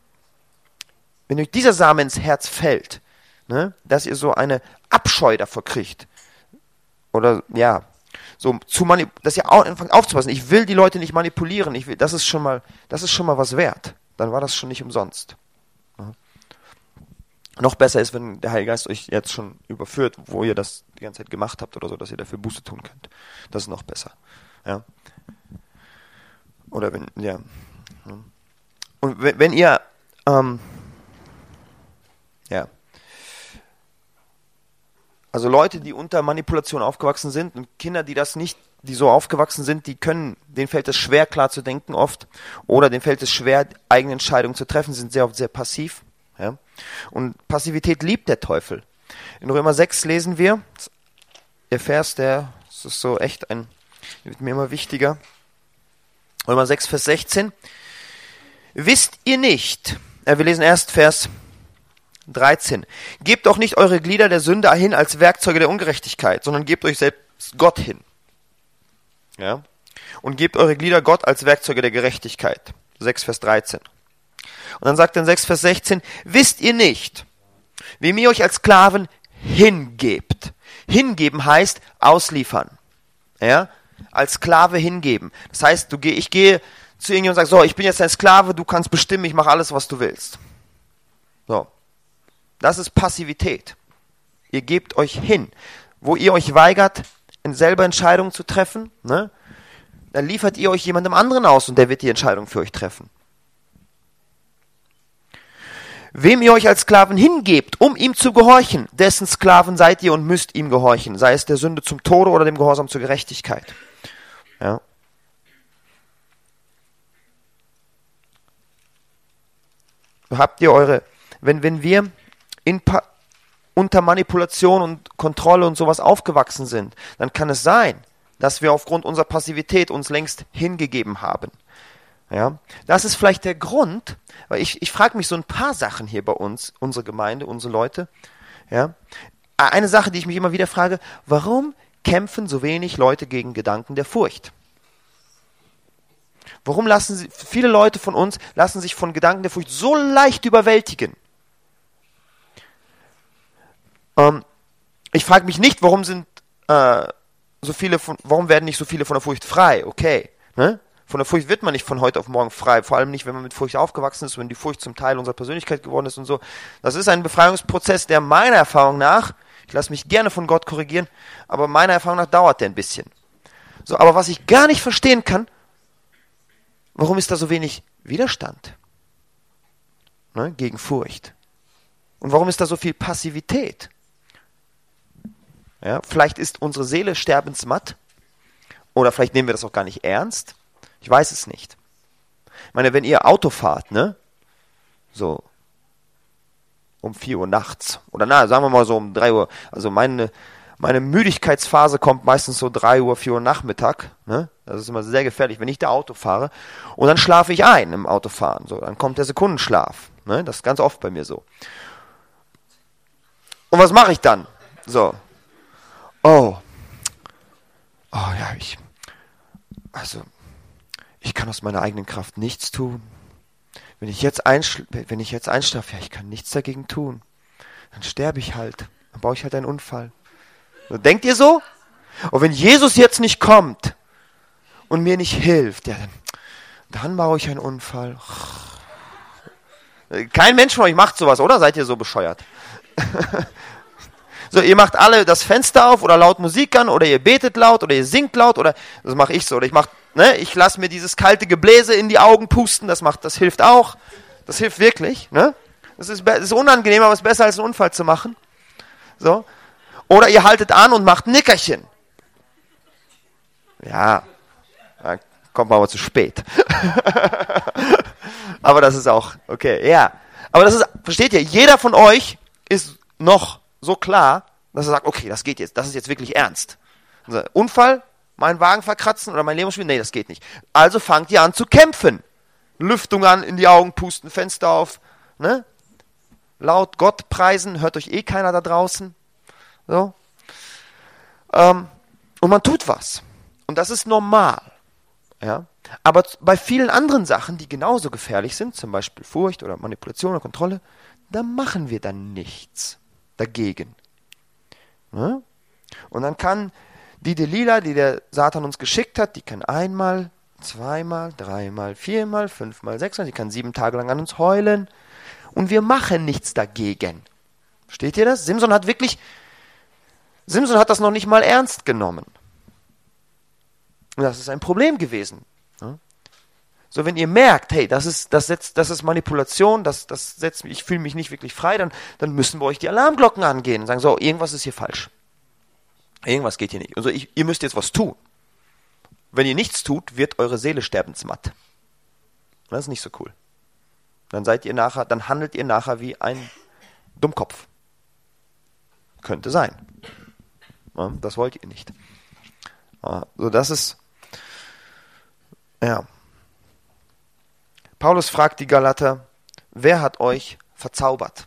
dieser Same ins Herz fällt, ne, dass ihr so eine Abscheu davor kriegt, oder, ja, so, dass ihr anfangt aufzupassen, ich will die Leute nicht manipulieren, das ist schon mal was wert. Dann war das schon nicht umsonst. Ja. Noch besser ist, wenn der Heilige Geist euch jetzt schon überführt, wo ihr das die ganze Zeit gemacht habt oder so, dass ihr dafür Buße tun könnt. Das ist noch besser. Ja. Oder wenn, ja. Und wenn ihr, ja. Also Leute, die unter Manipulation aufgewachsen sind und Kinder, die so aufgewachsen sind, denen fällt es schwer, klar zu denken oft, oder denen fällt es schwer, eigene Entscheidungen zu treffen, sind sehr oft sehr passiv. Ja. Und Passivität liebt der Teufel. In Römer 6 lesen wir, der Vers, das ist so echt wird mir immer wichtiger. Römer 6, Vers 16. Wisst ihr nicht, wir lesen erst Vers 13. Gebt doch nicht eure Glieder der Sünde hin als Werkzeuge der Ungerechtigkeit, sondern gebt euch selbst Gott hin. Ja? Und gebt eure Glieder Gott als Werkzeuge der Gerechtigkeit. 6, Vers 13. Und dann sagt er in 6, Vers 16, wisst ihr nicht, wem ihr euch als Sklaven hingebt. Hingeben heißt ausliefern. Ja? Als Sklave hingeben. Das heißt, ich gehe zu irgendjemandem und sage, so, ich bin jetzt dein Sklave, du kannst bestimmen, ich mache alles, was du willst. So. Das ist Passivität. Ihr gebt euch hin. Wo ihr euch weigert, selber Entscheidungen zu treffen, ne, dann liefert ihr euch jemandem anderen aus und der wird die Entscheidung für euch treffen. Wem ihr euch als Sklaven hingebt, um ihm zu gehorchen, dessen Sklaven seid ihr und müsst ihm gehorchen, sei es der Sünde zum Tode oder dem Gehorsam zur Gerechtigkeit. Ja. Habt ihr wenn wir unter Manipulation und Kontrolle und sowas aufgewachsen sind, dann kann es sein, dass wir aufgrund unserer Passivität uns längst hingegeben haben. Ja, das ist vielleicht der Grund, weil ich frage mich so ein paar Sachen hier bei uns, unsere Gemeinde, unsere Leute. Ja, eine Sache, die ich mich immer wieder frage, warum kämpfen so wenig Leute gegen Gedanken der Furcht? Warum viele Leute von uns lassen sich von Gedanken der Furcht so leicht überwältigen? Ich frage mich nicht, warum werden nicht so viele von der Furcht frei? Okay, ne? Von der Furcht wird man nicht von heute auf morgen frei, vor allem nicht, wenn man mit Furcht aufgewachsen ist, wenn die Furcht zum Teil unserer Persönlichkeit geworden ist und so. Das ist ein Befreiungsprozess, der meiner Erfahrung nach, ich lasse mich gerne von Gott korrigieren, aber meiner Erfahrung nach dauert der ein bisschen. So, aber was ich gar nicht verstehen kann, warum ist da so wenig Widerstand, ne, gegen Furcht? Und warum ist da so viel Passivität? Ja, vielleicht ist unsere Seele sterbensmatt oder vielleicht nehmen wir das auch gar nicht ernst. Ich weiß es nicht. Ich meine, wenn ihr Auto fahrt, ne, so um 4 Uhr nachts oder sagen wir mal so um 3 Uhr, also meine Müdigkeitsphase kommt meistens so 3 Uhr, 4 Uhr Nachmittag, ne? Das ist immer sehr gefährlich, wenn ich da Auto fahre und dann schlafe ich ein im Autofahren, so, dann kommt der Sekundenschlaf, ne? Das ist ganz oft bei mir so. Und was mache ich dann? So. Oh ja, ich kann aus meiner eigenen Kraft nichts tun. Wenn ich jetzt einschlafe, ja, ich kann nichts dagegen tun. Dann sterbe ich halt. Dann baue ich halt einen Unfall. So, denkt ihr so? Und wenn Jesus jetzt nicht kommt und mir nicht hilft, ja, dann baue ich einen Unfall. Kein Mensch von euch macht sowas, oder? Seid ihr so bescheuert? So, ihr macht alle das Fenster auf oder laut Musik an oder ihr betet laut oder ihr singt laut oder das mache ich so. Oder ich lasse mir dieses kalte Gebläse in die Augen pusten, das hilft auch. Das hilft wirklich, ne? Das ist unangenehm, aber es ist besser als einen Unfall zu machen. So. Oder ihr haltet an und macht ein Nickerchen. Ja, da kommt man aber zu spät. Aber das ist auch, okay, ja. Aber versteht ihr, jeder von euch ist noch so klar, dass er sagt, okay, das geht jetzt, das ist jetzt wirklich ernst. Also, Unfall, meinen Wagen verkratzen oder mein Leben spielen, nee, das geht nicht. Also fangt ihr an zu kämpfen. Lüftung an, in die Augen pusten, Fenster auf, ne? Laut Gott preisen, hört euch eh keiner da draußen. So. Und man tut was. Und das ist normal. Ja? Aber bei vielen anderen Sachen, die genauso gefährlich sind, zum Beispiel Furcht oder Manipulation oder Kontrolle, da machen wir dann nichts dagegen. Ja? Und dann kann die Delila, die der Satan uns geschickt hat, die kann einmal, zweimal, dreimal, viermal, fünfmal, sechsmal, die kann 7 Tage lang an uns heulen und wir machen nichts dagegen. Versteht ihr das? Simson hat das noch nicht mal ernst genommen. Und das ist ein Problem gewesen. Ja? So, wenn ihr merkt, hey, das ist Manipulation, ich fühle mich nicht wirklich frei, dann müssen bei euch die Alarmglocken angehen und sagen, so, irgendwas ist hier falsch. Irgendwas geht hier nicht. Also ihr müsst jetzt was tun. Wenn ihr nichts tut, wird eure Seele sterbensmatt. Das ist nicht so cool. Dann handelt ihr nachher wie ein Dummkopf. Könnte sein. Ja, das wollt ihr nicht. So, das ist, ja. Paulus fragt die Galater, wer hat euch verzaubert?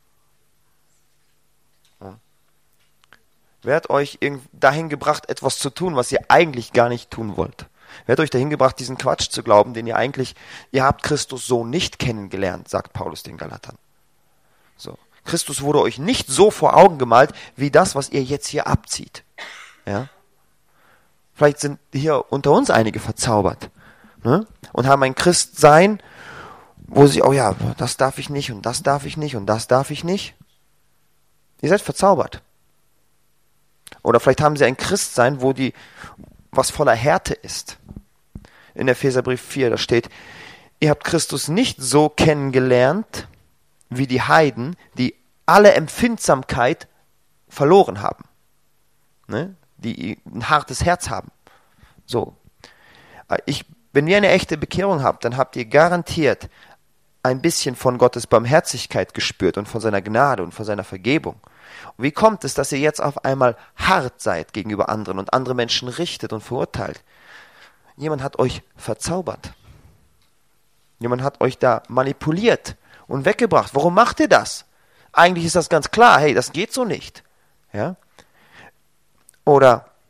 Ja. Wer hat euch dahin gebracht, etwas zu tun, was ihr eigentlich gar nicht tun wollt? Wer hat euch dahin gebracht, diesen Quatsch zu glauben, ihr habt Christus so nicht kennengelernt, sagt Paulus den Galatern. So. Christus wurde euch nicht so vor Augen gemalt, wie das, was ihr jetzt hier abzieht. Ja? Vielleicht sind hier unter uns einige verzaubert, ne? Und haben ein Christsein, wo sie, oh ja, das darf ich nicht und das darf ich nicht und das darf ich nicht. Ihr seid verzaubert. Oder vielleicht haben sie ein Christsein, was voller Härte ist. In Epheserbrief 4, da steht, ihr habt Christus nicht so kennengelernt, wie die Heiden, die alle Empfindsamkeit verloren haben. Ne? Die ein hartes Herz haben. So. Wenn ihr eine echte Bekehrung habt, dann habt ihr garantiert ein bisschen von Gottes Barmherzigkeit gespürt und von seiner Gnade und von seiner Vergebung. Und wie kommt es, dass ihr jetzt auf einmal hart seid gegenüber anderen und andere Menschen richtet und verurteilt? Jemand hat euch verzaubert. Jemand hat euch da manipuliert und weggebracht. Warum macht ihr das? Eigentlich ist das ganz klar. Hey, das geht so nicht. Ja? Oder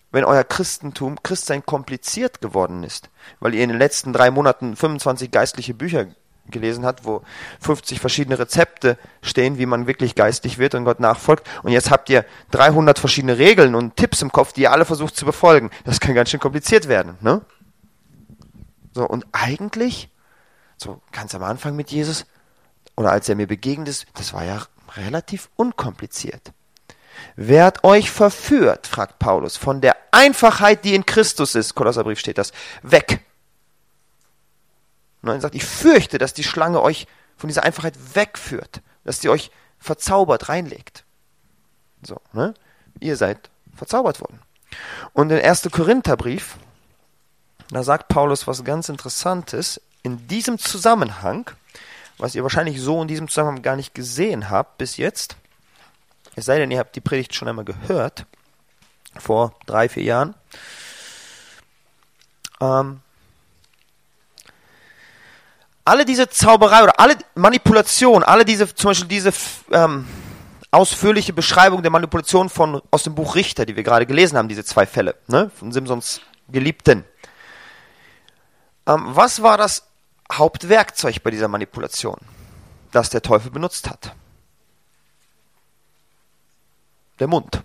wenn euer Christsein kompliziert geworden ist, weil ihr in den letzten 3 Monaten 25 geistliche Bücher gelesen habt, wo 50 verschiedene Rezepte stehen, wie man wirklich geistlich wird und Gott nachfolgt. Und jetzt habt ihr 300 verschiedene Regeln und Tipps im Kopf, die ihr alle versucht zu befolgen. Das kann ganz schön kompliziert werden, ne? So, und eigentlich, so ganz am Anfang mit Jesus, oder als er mir begegnet ist, das war ja relativ unkompliziert. Wer hat euch verführt, fragt Paulus, von der Einfachheit, die in Christus ist, Kolosserbrief steht das, weg. Und er sagt, ich fürchte, dass die Schlange euch von dieser Einfachheit wegführt, dass sie euch verzaubert reinlegt. So, ne? Ihr seid verzaubert worden. Und im 1. Korintherbrief, da sagt Paulus was ganz Interessantes, in diesem Zusammenhang, was ihr wahrscheinlich so in diesem Zusammenhang gar nicht gesehen habt bis jetzt, es sei denn, ihr habt die Predigt schon einmal gehört, vor 3-4 Jahren. Alle diese Zauberei oder alle Manipulation, alle diese, zum Beispiel diese ausführliche Beschreibung der Manipulation aus dem Buch Richter, die wir gerade gelesen haben, diese 2 Fälle, ne, von Simsons Geliebten. Was war das Hauptwerkzeug bei dieser Manipulation, das der Teufel benutzt hat? Der Mund.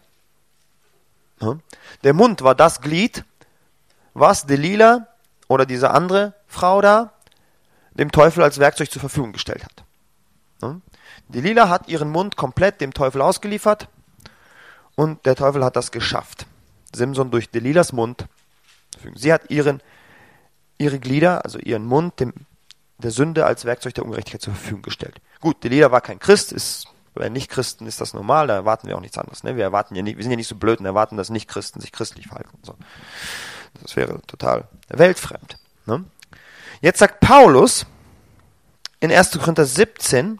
Der Mund war das Glied, was Delila oder diese andere Frau da dem Teufel als Werkzeug zur Verfügung gestellt hat. Delila hat ihren Mund komplett dem Teufel ausgeliefert und der Teufel hat das geschafft. Simson durch Delilas Mund. Sie hat ihre Glieder, also ihren Mund, der Sünde als Werkzeug der Ungerechtigkeit zur Verfügung gestellt. Gut, Delila war kein Christ, bei Nicht-Christen ist das normal, da erwarten wir auch nichts anderes. Ne? Wir sind ja nicht so blöd und erwarten, dass Nicht-Christen sich christlich verhalten. So. Das wäre total weltfremd. Ne? Jetzt sagt Paulus in 1. Korinther 17,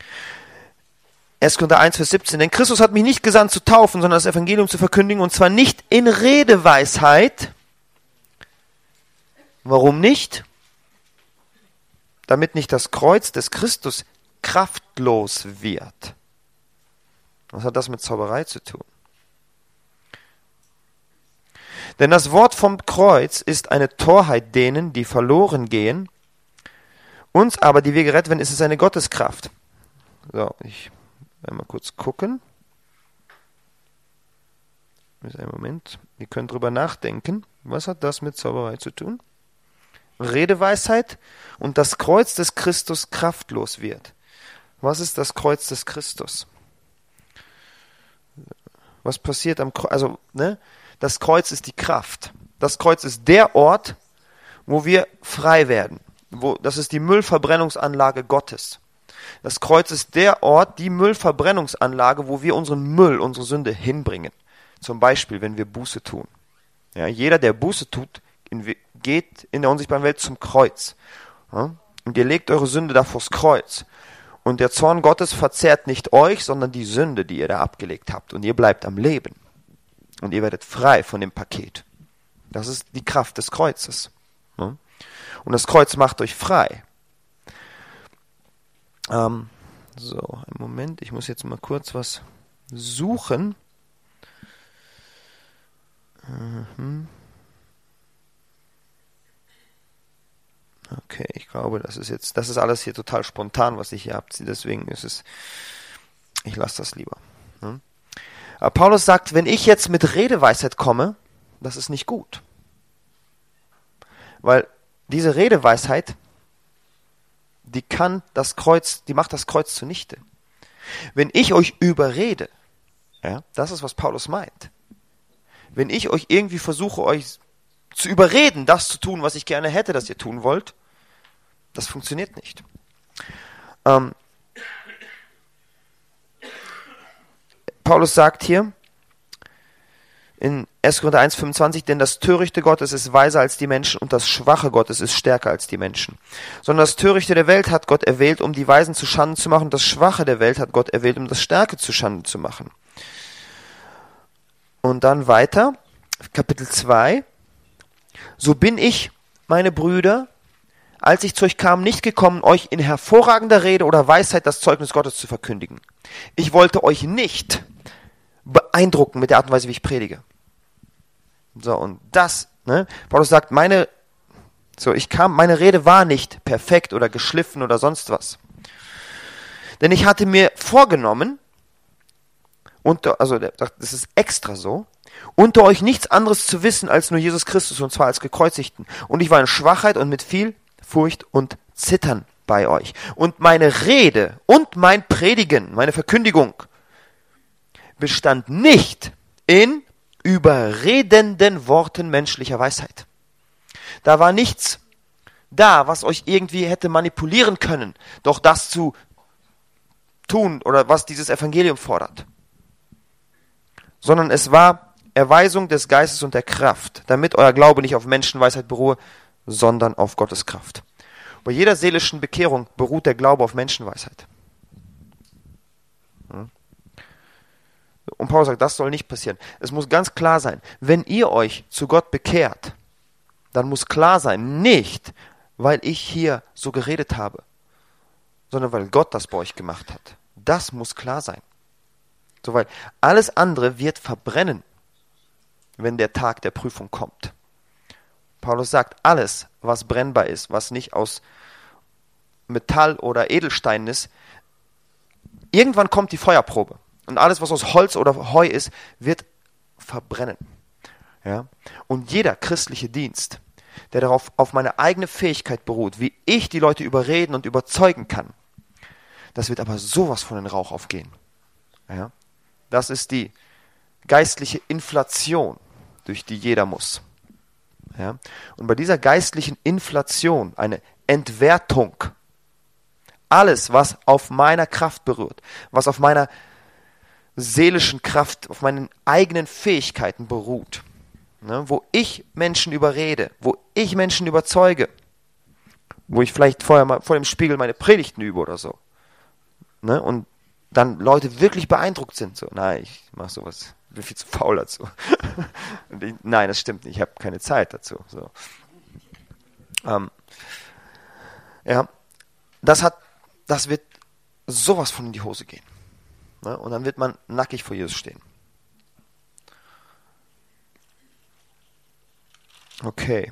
1. Korinther 1, Vers 17, denn Christus hat mich nicht gesandt zu taufen, sondern das Evangelium zu verkündigen, und zwar nicht in Redeweisheit. Warum nicht? Damit nicht das Kreuz des Christus kraftlos wird. Was hat das mit Zauberei zu tun? Denn das Wort vom Kreuz ist eine Torheit denen, die verloren gehen. Uns aber, die wir gerettet werden, ist es eine Gotteskraft. So, ich werde mal kurz gucken. Einen Moment. Ihr könnt drüber nachdenken. Was hat das mit Zauberei zu tun? Redeweisheit und das Kreuz des Christus kraftlos wird. Was ist das Kreuz des Christus? Was passiert am Kreuz? Also, ne? Das Kreuz ist die Kraft. Das Kreuz ist der Ort, wo wir frei werden. Das ist die Müllverbrennungsanlage Gottes. Das Kreuz ist der Ort, die Müllverbrennungsanlage, wo wir unseren Müll, unsere Sünde hinbringen. Zum Beispiel, wenn wir Buße tun. Ja, jeder, der Buße tut, geht in der unsichtbaren Welt zum Kreuz. Ja? Und ihr legt eure Sünde da vors Kreuz. Und der Zorn Gottes verzehrt nicht euch, sondern die Sünde, die ihr da abgelegt habt. Und ihr bleibt am Leben. Und ihr werdet frei von dem Paket. Das ist die Kraft des Kreuzes. Ja? Und das Kreuz macht euch frei. So, einen Moment. Ich muss jetzt mal kurz was suchen. Okay, ich glaube, das ist alles hier total spontan, was ich hier habe. Deswegen ich lasse das lieber. Aber Paulus sagt, wenn ich jetzt mit Redeweisheit komme, das ist nicht gut. Weil diese Redeweisheit, die macht das Kreuz zunichte. Wenn ich euch überrede, ja, das ist, was Paulus meint. Wenn ich euch irgendwie versuche, euch zu überreden, das zu tun, was ich gerne hätte, dass ihr tun wollt, das funktioniert nicht. Paulus sagt hier in 1. Korinther 1,25, denn das Törichte Gottes ist weiser als die Menschen und das Schwache Gottes ist stärker als die Menschen. Sondern das Törichte der Welt hat Gott erwählt, um die Weisen zu Schanden zu machen, und das Schwache der Welt hat Gott erwählt, um das Starke zu Schanden zu machen. Und dann weiter, Kapitel 2. So bin ich, meine Brüder, als ich zu euch kam, nicht gekommen, euch in hervorragender Rede oder Weisheit das Zeugnis Gottes zu verkündigen. Ich wollte euch nicht beeindrucken mit der Art und Weise, wie ich predige. So, und das, ne? Paulus sagt, meine Rede war nicht perfekt oder geschliffen oder sonst was. Denn ich hatte mir vorgenommen, das ist extra so, unter euch nichts anderes zu wissen als nur Jesus Christus, und zwar als Gekreuzigten. Und ich war in Schwachheit und mit viel Furcht und Zittern bei euch. Und meine Rede und mein Predigen, meine Verkündigung, bestand nicht in überredenden Worten menschlicher Weisheit. Da war nichts da, was euch irgendwie hätte manipulieren können, doch das zu tun oder was dieses Evangelium fordert. Sondern es war Erweisung des Geistes und der Kraft, damit euer Glaube nicht auf Menschenweisheit beruhe, sondern auf Gottes Kraft. Bei jeder seelischen Bekehrung beruht der Glaube auf Menschenweisheit. Und Paulus sagt, das soll nicht passieren. Es muss ganz klar sein, wenn ihr euch zu Gott bekehrt, dann muss klar sein, nicht, weil ich hier so geredet habe, sondern weil Gott das bei euch gemacht hat. Das muss klar sein. So, weil alles andere wird verbrennen, wenn der Tag der Prüfung kommt. Paulus sagt, alles, was brennbar ist, was nicht aus Metall oder Edelstein ist, irgendwann kommt die Feuerprobe. Und alles, was aus Holz oder Heu ist, wird verbrennen. Ja? Und jeder christliche Dienst, der darauf auf meine eigene Fähigkeit beruht, wie ich die Leute überreden und überzeugen kann, das wird aber sowas von den Rauch aufgehen. Ja? Das ist die geistliche Inflation, durch die jeder muss. Ja? Und bei dieser geistlichen Inflation, eine Entwertung, alles, was auf meiner Kraft berührt, was auf meiner seelischen Kraft, auf meinen eigenen Fähigkeiten beruht, ne, wo ich Menschen überrede, wo ich Menschen überzeuge, wo ich vielleicht vorher mal vor dem Spiegel meine Predigten übe oder so, ne, und dann Leute wirklich beeindruckt sind, so, nein, ich mache sowas, ich bin viel zu faul dazu. Nein, das stimmt nicht, ich habe keine Zeit dazu. So. Ja, das wird sowas von in die Hose gehen. Ne? Und dann wird man nackig vor Jesus stehen. Okay.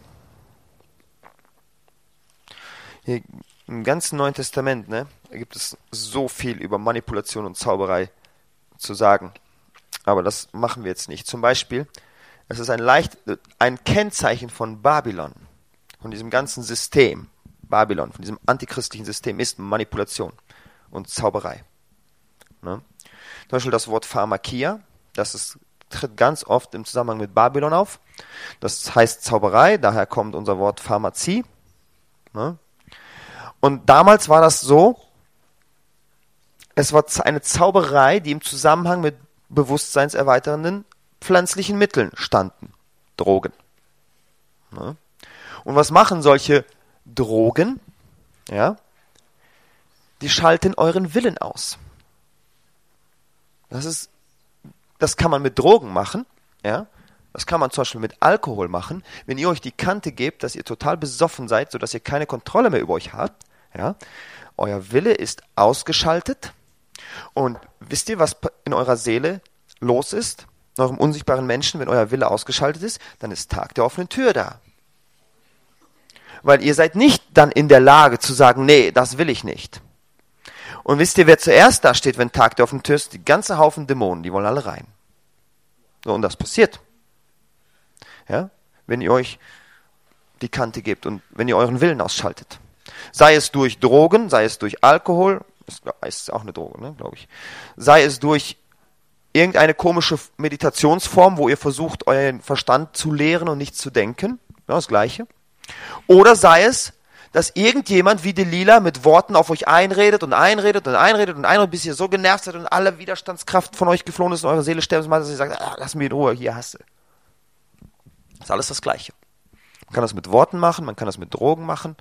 Hier im ganzen Neuen Testament, ne, gibt es so viel über Manipulation und Zauberei zu sagen. Aber das machen wir jetzt nicht. Zum Beispiel, es ist ein Kennzeichen von Babylon, von diesem ganzen System, Babylon, von diesem antichristlichen System, ist Manipulation und Zauberei. Ne? Zum Beispiel das Wort Pharmakia, tritt ganz oft im Zusammenhang mit Babylon auf. Das heißt Zauberei, daher kommt unser Wort Pharmazie. Ne? Und damals war das so, es war eine Zauberei, die im Zusammenhang mit bewusstseinserweiternden pflanzlichen Mitteln standen. Drogen. Ne? Und was machen solche Drogen? Ja? Die schalten euren Willen aus. Das kann man mit Drogen machen, ja. Das kann man zum Beispiel mit Alkohol machen. Wenn ihr euch die Kante gebt, dass ihr total besoffen seid, sodass ihr keine Kontrolle mehr über euch habt, ja. Euer Wille ist ausgeschaltet. Und wisst ihr, was in eurer Seele los ist? In eurem unsichtbaren Menschen, wenn euer Wille ausgeschaltet ist, dann ist Tag der offenen Tür da. Weil ihr seid nicht dann in der Lage zu sagen, nee, das will ich nicht. Und wisst ihr, wer zuerst da steht, wenn Tag der offenen Tür ist? Die ganze Haufen Dämonen, die wollen alle rein. So, und das passiert. Ja? Wenn ihr euch die Kante gebt und wenn ihr euren Willen ausschaltet. Sei es durch Drogen, sei es durch Alkohol, ist auch eine Droge, ne, glaube ich. Sei es durch irgendeine komische Meditationsform, wo ihr versucht, euren Verstand zu lehren und nicht zu denken. Ja, das Gleiche. Oder sei es, dass irgendjemand wie Delilah mit Worten auf euch einredet und einredet und einredet und einredet, bis ihr so genervt seid und alle Widerstandskraft von euch geflohen ist und eure Seele sterben, dass ihr sagt, lass mich in Ruhe, hier hasse. Das ist alles das Gleiche. Man kann das mit Worten machen, man kann das mit Drogen machen.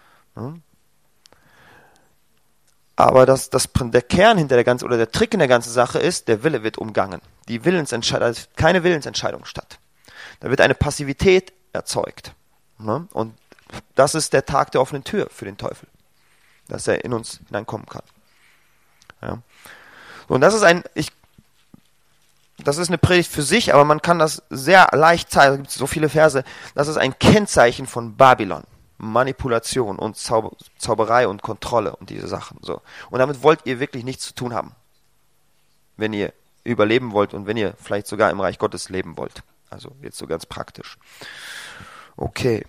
Aber der Kern hinter der ganzen, oder der Trick in der ganzen Sache ist, der Wille wird umgangen. Da ist keine Willensentscheidung statt. Da wird eine Passivität erzeugt. Und das ist der Tag der offenen Tür für den Teufel, dass er in uns hineinkommen kann. Ja. Und das ist das ist eine Predigt für sich, aber man kann das sehr leicht zeigen. Da gibt es so viele Verse. Das ist ein Kennzeichen von Babylon. Manipulation und Zauberei und Kontrolle und diese Sachen. So. Und damit wollt ihr wirklich nichts zu tun haben. Wenn ihr überleben wollt und wenn ihr vielleicht sogar im Reich Gottes leben wollt. Also jetzt so ganz praktisch. Okay.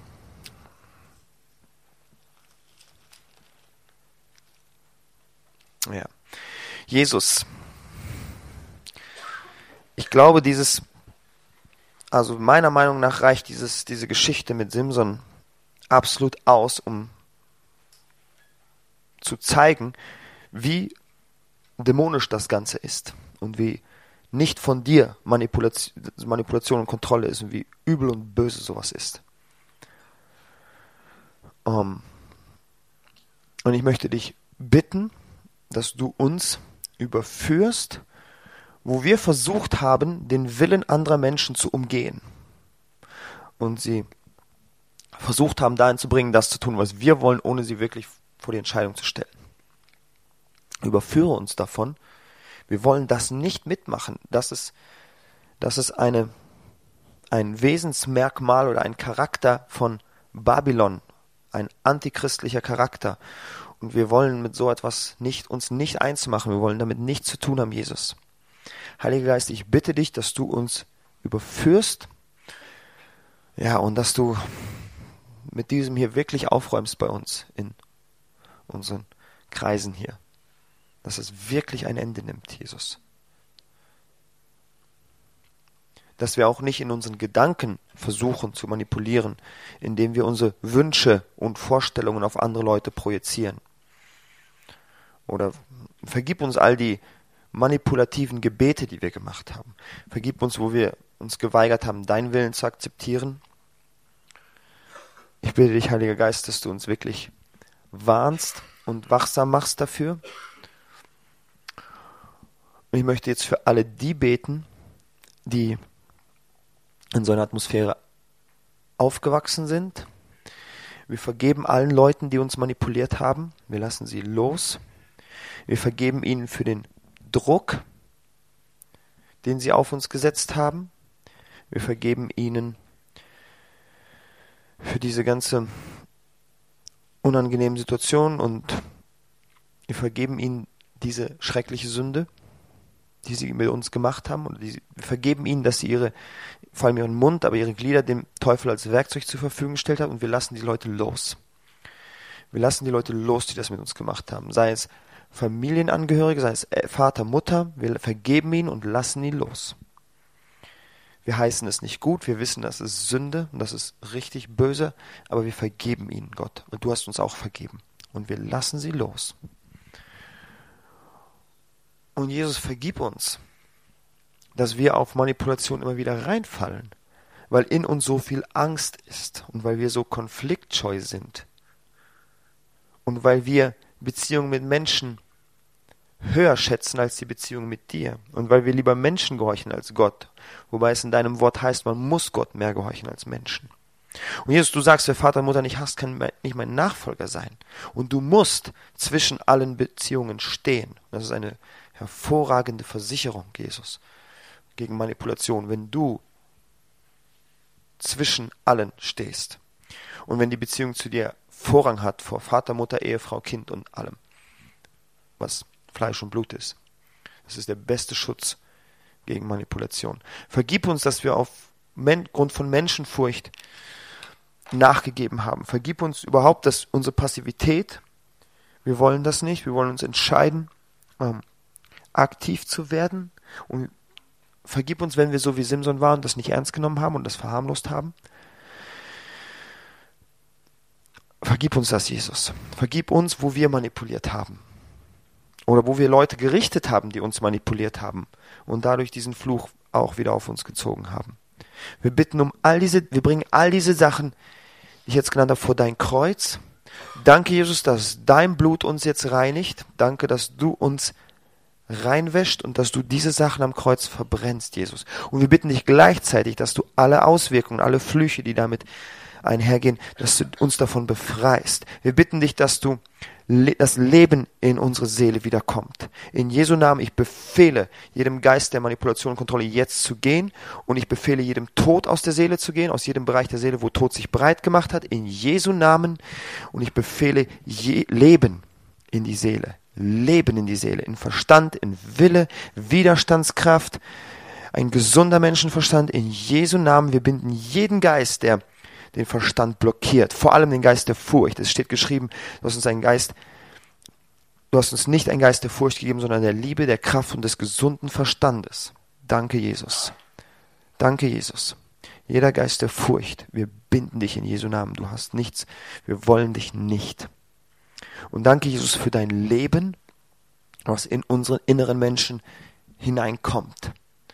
Ja. Jesus. Ich glaube, also meiner Meinung nach reicht diese Geschichte mit Simson absolut aus, um zu zeigen, wie dämonisch das Ganze ist und wie nicht von dir Manipulation und Kontrolle ist und wie übel und böse sowas ist. Und ich möchte dich bitten, dass du uns überführst, wo wir versucht haben, den Willen anderer Menschen zu umgehen und sie versucht haben, dahin zu bringen, das zu tun, was wir wollen, ohne sie wirklich vor die Entscheidung zu stellen. Überführe uns davon. Wir wollen das nicht mitmachen. Das ist ein Wesensmerkmal oder ein Charakter von Babylon, ein antichristlicher Charakter. Und wir wollen mit so etwas uns nicht eins machen. Wir wollen damit nichts zu tun haben, Jesus. Heiliger Geist, ich bitte dich, dass du uns überführst, ja, und dass du mit diesem hier wirklich aufräumst bei uns in unseren Kreisen hier. Dass es wirklich ein Ende nimmt, Jesus. Dass wir auch nicht in unseren Gedanken versuchen zu manipulieren, indem wir unsere Wünsche und Vorstellungen auf andere Leute projizieren. Oder vergib uns all die manipulativen Gebete, die wir gemacht haben. Vergib uns, wo wir uns geweigert haben, deinen Willen zu akzeptieren. Ich bitte dich, Heiliger Geist, dass du uns wirklich warnst und wachsam machst dafür. Und ich möchte jetzt für alle die beten, die in so einer Atmosphäre aufgewachsen sind. Wir vergeben allen Leuten, die uns manipuliert haben. Wir lassen sie los. Wir vergeben ihnen für den Druck, den sie auf uns gesetzt haben. Wir vergeben ihnen für diese ganze unangenehme Situation und wir vergeben ihnen diese schreckliche Sünde, die sie mit uns gemacht haben. Und wir vergeben ihnen, dass sie vor allem ihren Mund, aber ihre Glieder dem Teufel als Werkzeug zur Verfügung gestellt haben und wir lassen die Leute los. Wir lassen die Leute los, die das mit uns gemacht haben. Sei es Familienangehörige, sei es Vater, Mutter, wir vergeben ihn und lassen ihn los. Wir heißen es nicht gut, wir wissen, das ist Sünde und das ist richtig böse, aber wir vergeben ihnen, Gott. Und du hast uns auch vergeben. Und wir lassen sie los. Und Jesus, vergib uns, dass wir auf Manipulation immer wieder reinfallen, weil in uns so viel Angst ist und weil wir so konfliktscheu sind und weil wir Beziehungen mit Menschen höher schätzen als die Beziehung mit dir und weil wir lieber Menschen gehorchen als Gott, wobei es in deinem Wort heißt, man muss Gott mehr gehorchen als Menschen. Und Jesus, du sagst, wer Vater und Mutter nicht hasst, kann nicht mein Nachfolger sein. Und du musst zwischen allen Beziehungen stehen. Das ist eine hervorragende Versicherung, Jesus, gegen Manipulation, wenn du zwischen allen stehst. Und wenn die Beziehung zu dir Vorrang hat vor Vater, Mutter, Ehefrau, Kind und allem, was Fleisch und Blut ist. Das ist der beste Schutz gegen Manipulation. Vergib uns, dass wir aufgrund von Menschenfurcht nachgegeben haben. Vergib uns überhaupt, dass unsere Passivität, wir wollen das nicht, wir wollen uns entscheiden, aktiv zu werden. Und vergib uns, wenn wir so wie Simson waren, das nicht ernst genommen haben und das verharmlost haben. Vergib uns das, Jesus. Vergib uns, wo wir manipuliert haben. Oder wo wir Leute gerichtet haben, die uns manipuliert haben und dadurch diesen Fluch auch wieder auf uns gezogen haben. Wir bitten wir bringen all diese Sachen, die ich jetzt genannt habe, vor dein Kreuz. Danke, Jesus, dass dein Blut uns jetzt reinigt. Danke, dass du uns reinwäscht und dass du diese Sachen am Kreuz verbrennst, Jesus. Und wir bitten dich gleichzeitig, dass du alle Auswirkungen, alle Flüche, die damit einhergehen, dass du uns davon befreist. Wir bitten dich, dass du das Leben in unsere Seele wiederkommt. In Jesu Namen, ich befehle jedem Geist der Manipulation und Kontrolle jetzt zu gehen und ich befehle jedem Tod aus der Seele zu gehen, aus jedem Bereich der Seele, wo Tod sich breit gemacht hat, in Jesu Namen, und ich befehle Leben in die Seele. Leben in die Seele, in Verstand, in Wille, Widerstandskraft, ein gesunder Menschenverstand, in Jesu Namen. Wir binden jeden Geist, der den Verstand blockiert, vor allem den Geist der Furcht. Es steht geschrieben, du hast uns nicht einen Geist der Furcht gegeben, sondern der Liebe, der Kraft und des gesunden Verstandes. Danke, Jesus. Danke, Jesus. Jeder Geist der Furcht, wir binden dich in Jesu Namen. Du hast nichts, wir wollen dich nicht. Und danke, Jesus, für dein Leben, was in unseren inneren Menschen hineinkommt.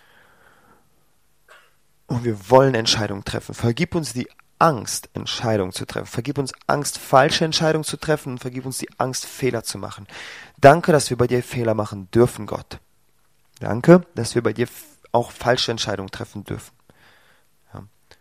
Und wir wollen Entscheidungen treffen. Vergib uns die Angst, Entscheidungen zu treffen. Vergib uns Angst, falsche Entscheidungen zu treffen, und vergib uns die Angst, Fehler zu machen. Danke, dass wir bei dir Fehler machen dürfen, Gott. Danke, dass wir bei dir auch falsche Entscheidungen treffen dürfen. Ja.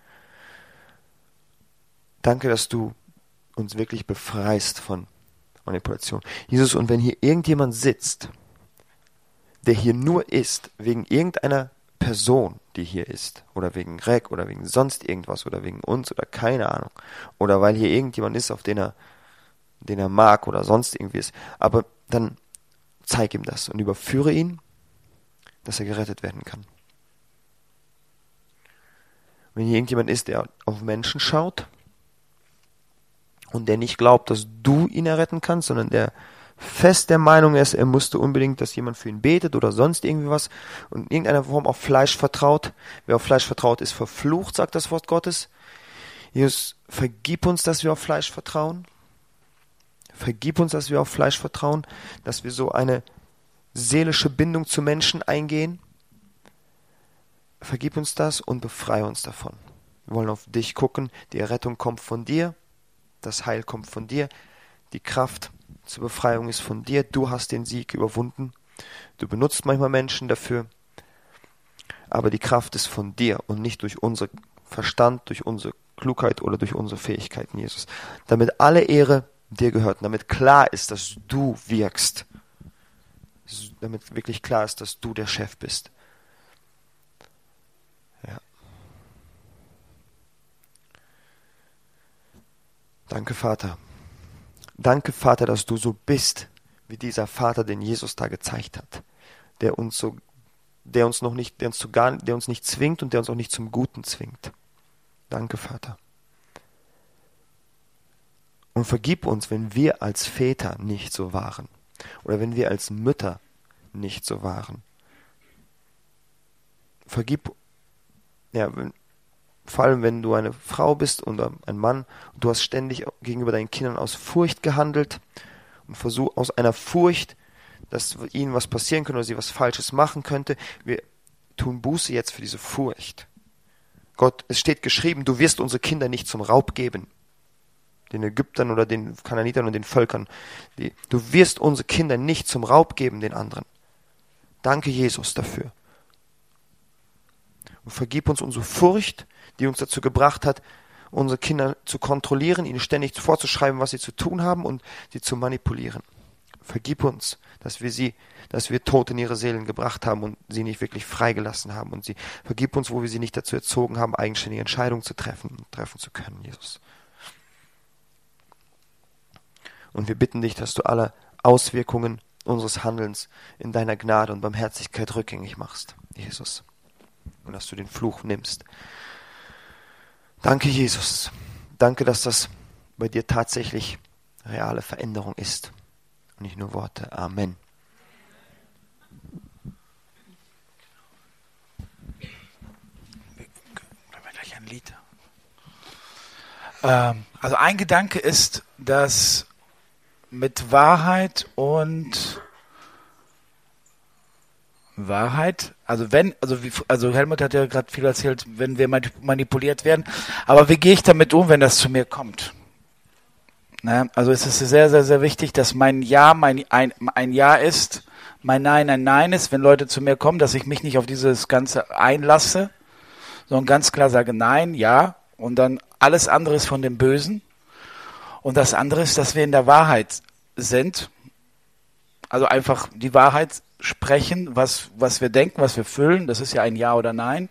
Danke, dass du uns wirklich befreist von Manipulation. Jesus, und wenn hier irgendjemand sitzt, der hier nur ist, wegen irgendeiner Person, die hier ist, oder wegen Greg, oder wegen sonst irgendwas, oder wegen uns, oder keine Ahnung, oder weil hier irgendjemand ist, auf den er mag, oder sonst irgendwie ist, aber dann zeig ihm das und überführe ihn, dass er gerettet werden kann. Wenn hier irgendjemand ist, der auf Menschen schaut und der nicht glaubt, dass du ihn erretten kannst, sondern der fest der Meinung ist, er musste unbedingt, dass jemand für ihn betet oder sonst irgendwie was und in irgendeiner Form auf Fleisch vertraut. Wer auf Fleisch vertraut, ist verflucht, sagt das Wort Gottes. Jesus, vergib uns, dass wir auf Fleisch vertrauen. Vergib uns, dass wir auf Fleisch vertrauen, dass wir so eine seelische Bindung zu Menschen eingehen. Vergib uns das und befreie uns davon. Wir wollen auf dich gucken. Die Errettung kommt von dir. Das Heil kommt von dir. Die Kraft zur Befreiung ist von dir. Du hast den Sieg überwunden. Du benutzt manchmal Menschen dafür. Aber die Kraft ist von dir und nicht durch unseren Verstand, durch unsere Klugheit oder durch unsere Fähigkeiten, Jesus. Damit alle Ehre dir gehört und damit klar ist, dass du wirkst. Damit wirklich klar ist, dass du der Chef bist. Ja. Danke, Vater. Danke, Vater, dass du so bist, wie dieser Vater, den Jesus da gezeigt hat, der uns nicht zwingt und der uns auch nicht zum Guten zwingt. Danke, Vater. Und vergib uns, wenn wir als Väter nicht so waren oder wenn wir als Mütter nicht so waren. Vor allem, wenn du eine Frau bist oder ein Mann, und du hast ständig gegenüber deinen Kindern aus Furcht gehandelt und aus einer Furcht, dass ihnen was passieren könnte oder sie was Falsches machen könnte. Wir tun Buße jetzt für diese Furcht. Gott, es steht geschrieben, du wirst unsere Kinder nicht zum Raub geben. Den Ägyptern oder den Kanaanitern und den Völkern. Du wirst unsere Kinder nicht zum Raub geben, den anderen. Danke, Jesus, dafür. Und vergib uns unsere Furcht, die uns dazu gebracht hat, unsere Kinder zu kontrollieren, ihnen ständig vorzuschreiben, was sie zu tun haben und sie zu manipulieren. Vergib uns, dass wir Tod in ihre Seelen gebracht haben und sie nicht wirklich freigelassen haben. Und vergib uns, wo wir sie nicht dazu erzogen haben, eigenständige Entscheidungen zu treffen zu können, Jesus. Und wir bitten dich, dass du alle Auswirkungen unseres Handelns in deiner Gnade und Barmherzigkeit rückgängig machst, Jesus. Und dass du den Fluch nimmst. Danke, Jesus. Danke, dass das bei dir tatsächlich reale Veränderung ist. Und nicht nur Worte. Amen. Gleich ein Lied. Also ein Gedanke ist, dass mit Wahrheit, also Helmut hat ja gerade viel erzählt, wenn wir manipuliert werden, aber wie gehe ich damit um, wenn das zu mir kommt? Ne? Also es ist sehr, sehr, sehr wichtig, dass mein Ja ein Ja ist, mein Nein ein Nein ist, wenn Leute zu mir kommen, dass ich mich nicht auf dieses Ganze einlasse, sondern ganz klar sage Nein, Ja und dann alles andere ist von dem Bösen. Und das andere ist, dass wir in der Wahrheit sind. Also einfach die Wahrheit sprechen, was wir denken, was wir fühlen. Das ist ja ein Ja oder Nein.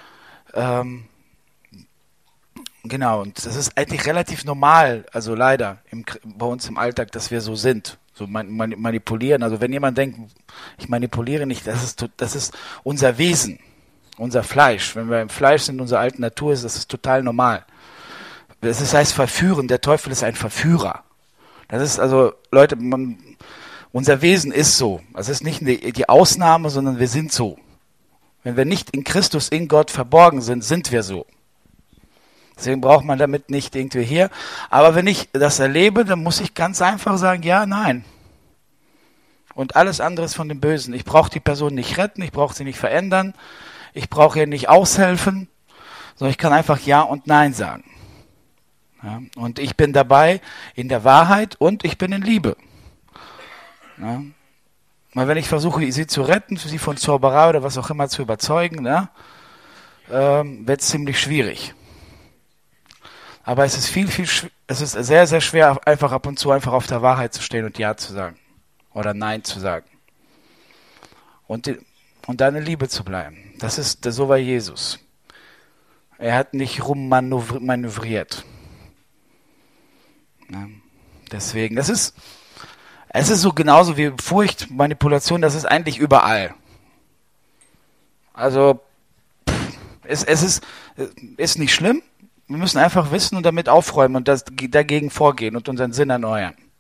Genau, und das ist eigentlich relativ normal, also leider bei uns im Alltag, dass wir so sind, so manipulieren. Also wenn jemand denkt, ich manipuliere nicht, das ist unser Wesen, unser Fleisch. Wenn wir im Fleisch sind, unsere alte Natur ist, das ist total normal. Das heißt verführen, der Teufel ist ein Verführer. Das ist also, Leute, unser Wesen ist so. Das ist nicht die Ausnahme, sondern wir sind so. Wenn wir nicht in Christus, in Gott verborgen sind, sind wir so. Deswegen braucht man damit nicht irgendwie hier. Aber wenn ich das erlebe, dann muss ich ganz einfach sagen, ja, nein. Und alles andere ist von dem Bösen. Ich brauche die Person nicht retten, ich brauche sie nicht verändern, ich brauche ihr nicht aushelfen, sondern ich kann einfach Ja und Nein sagen. Ja, und ich bin dabei in der Wahrheit und ich bin in Liebe. Ja, weil wenn ich versuche, sie zu retten, sie von Zauberei oder was auch immer zu überzeugen, wird es ziemlich schwierig. Aber es ist es ist sehr, sehr schwer, einfach ab und zu einfach auf der Wahrheit zu stehen und Ja zu sagen. Oder Nein zu sagen. Und dann in Liebe zu bleiben. So war Jesus. Er hat nicht rummanövriert. Ja, deswegen, es ist so genauso wie Furcht, Manipulation, das ist eigentlich überall. Also, es ist nicht schlimm. Wir müssen einfach wissen und damit aufräumen und dagegen vorgehen und unseren Sinn erneuern.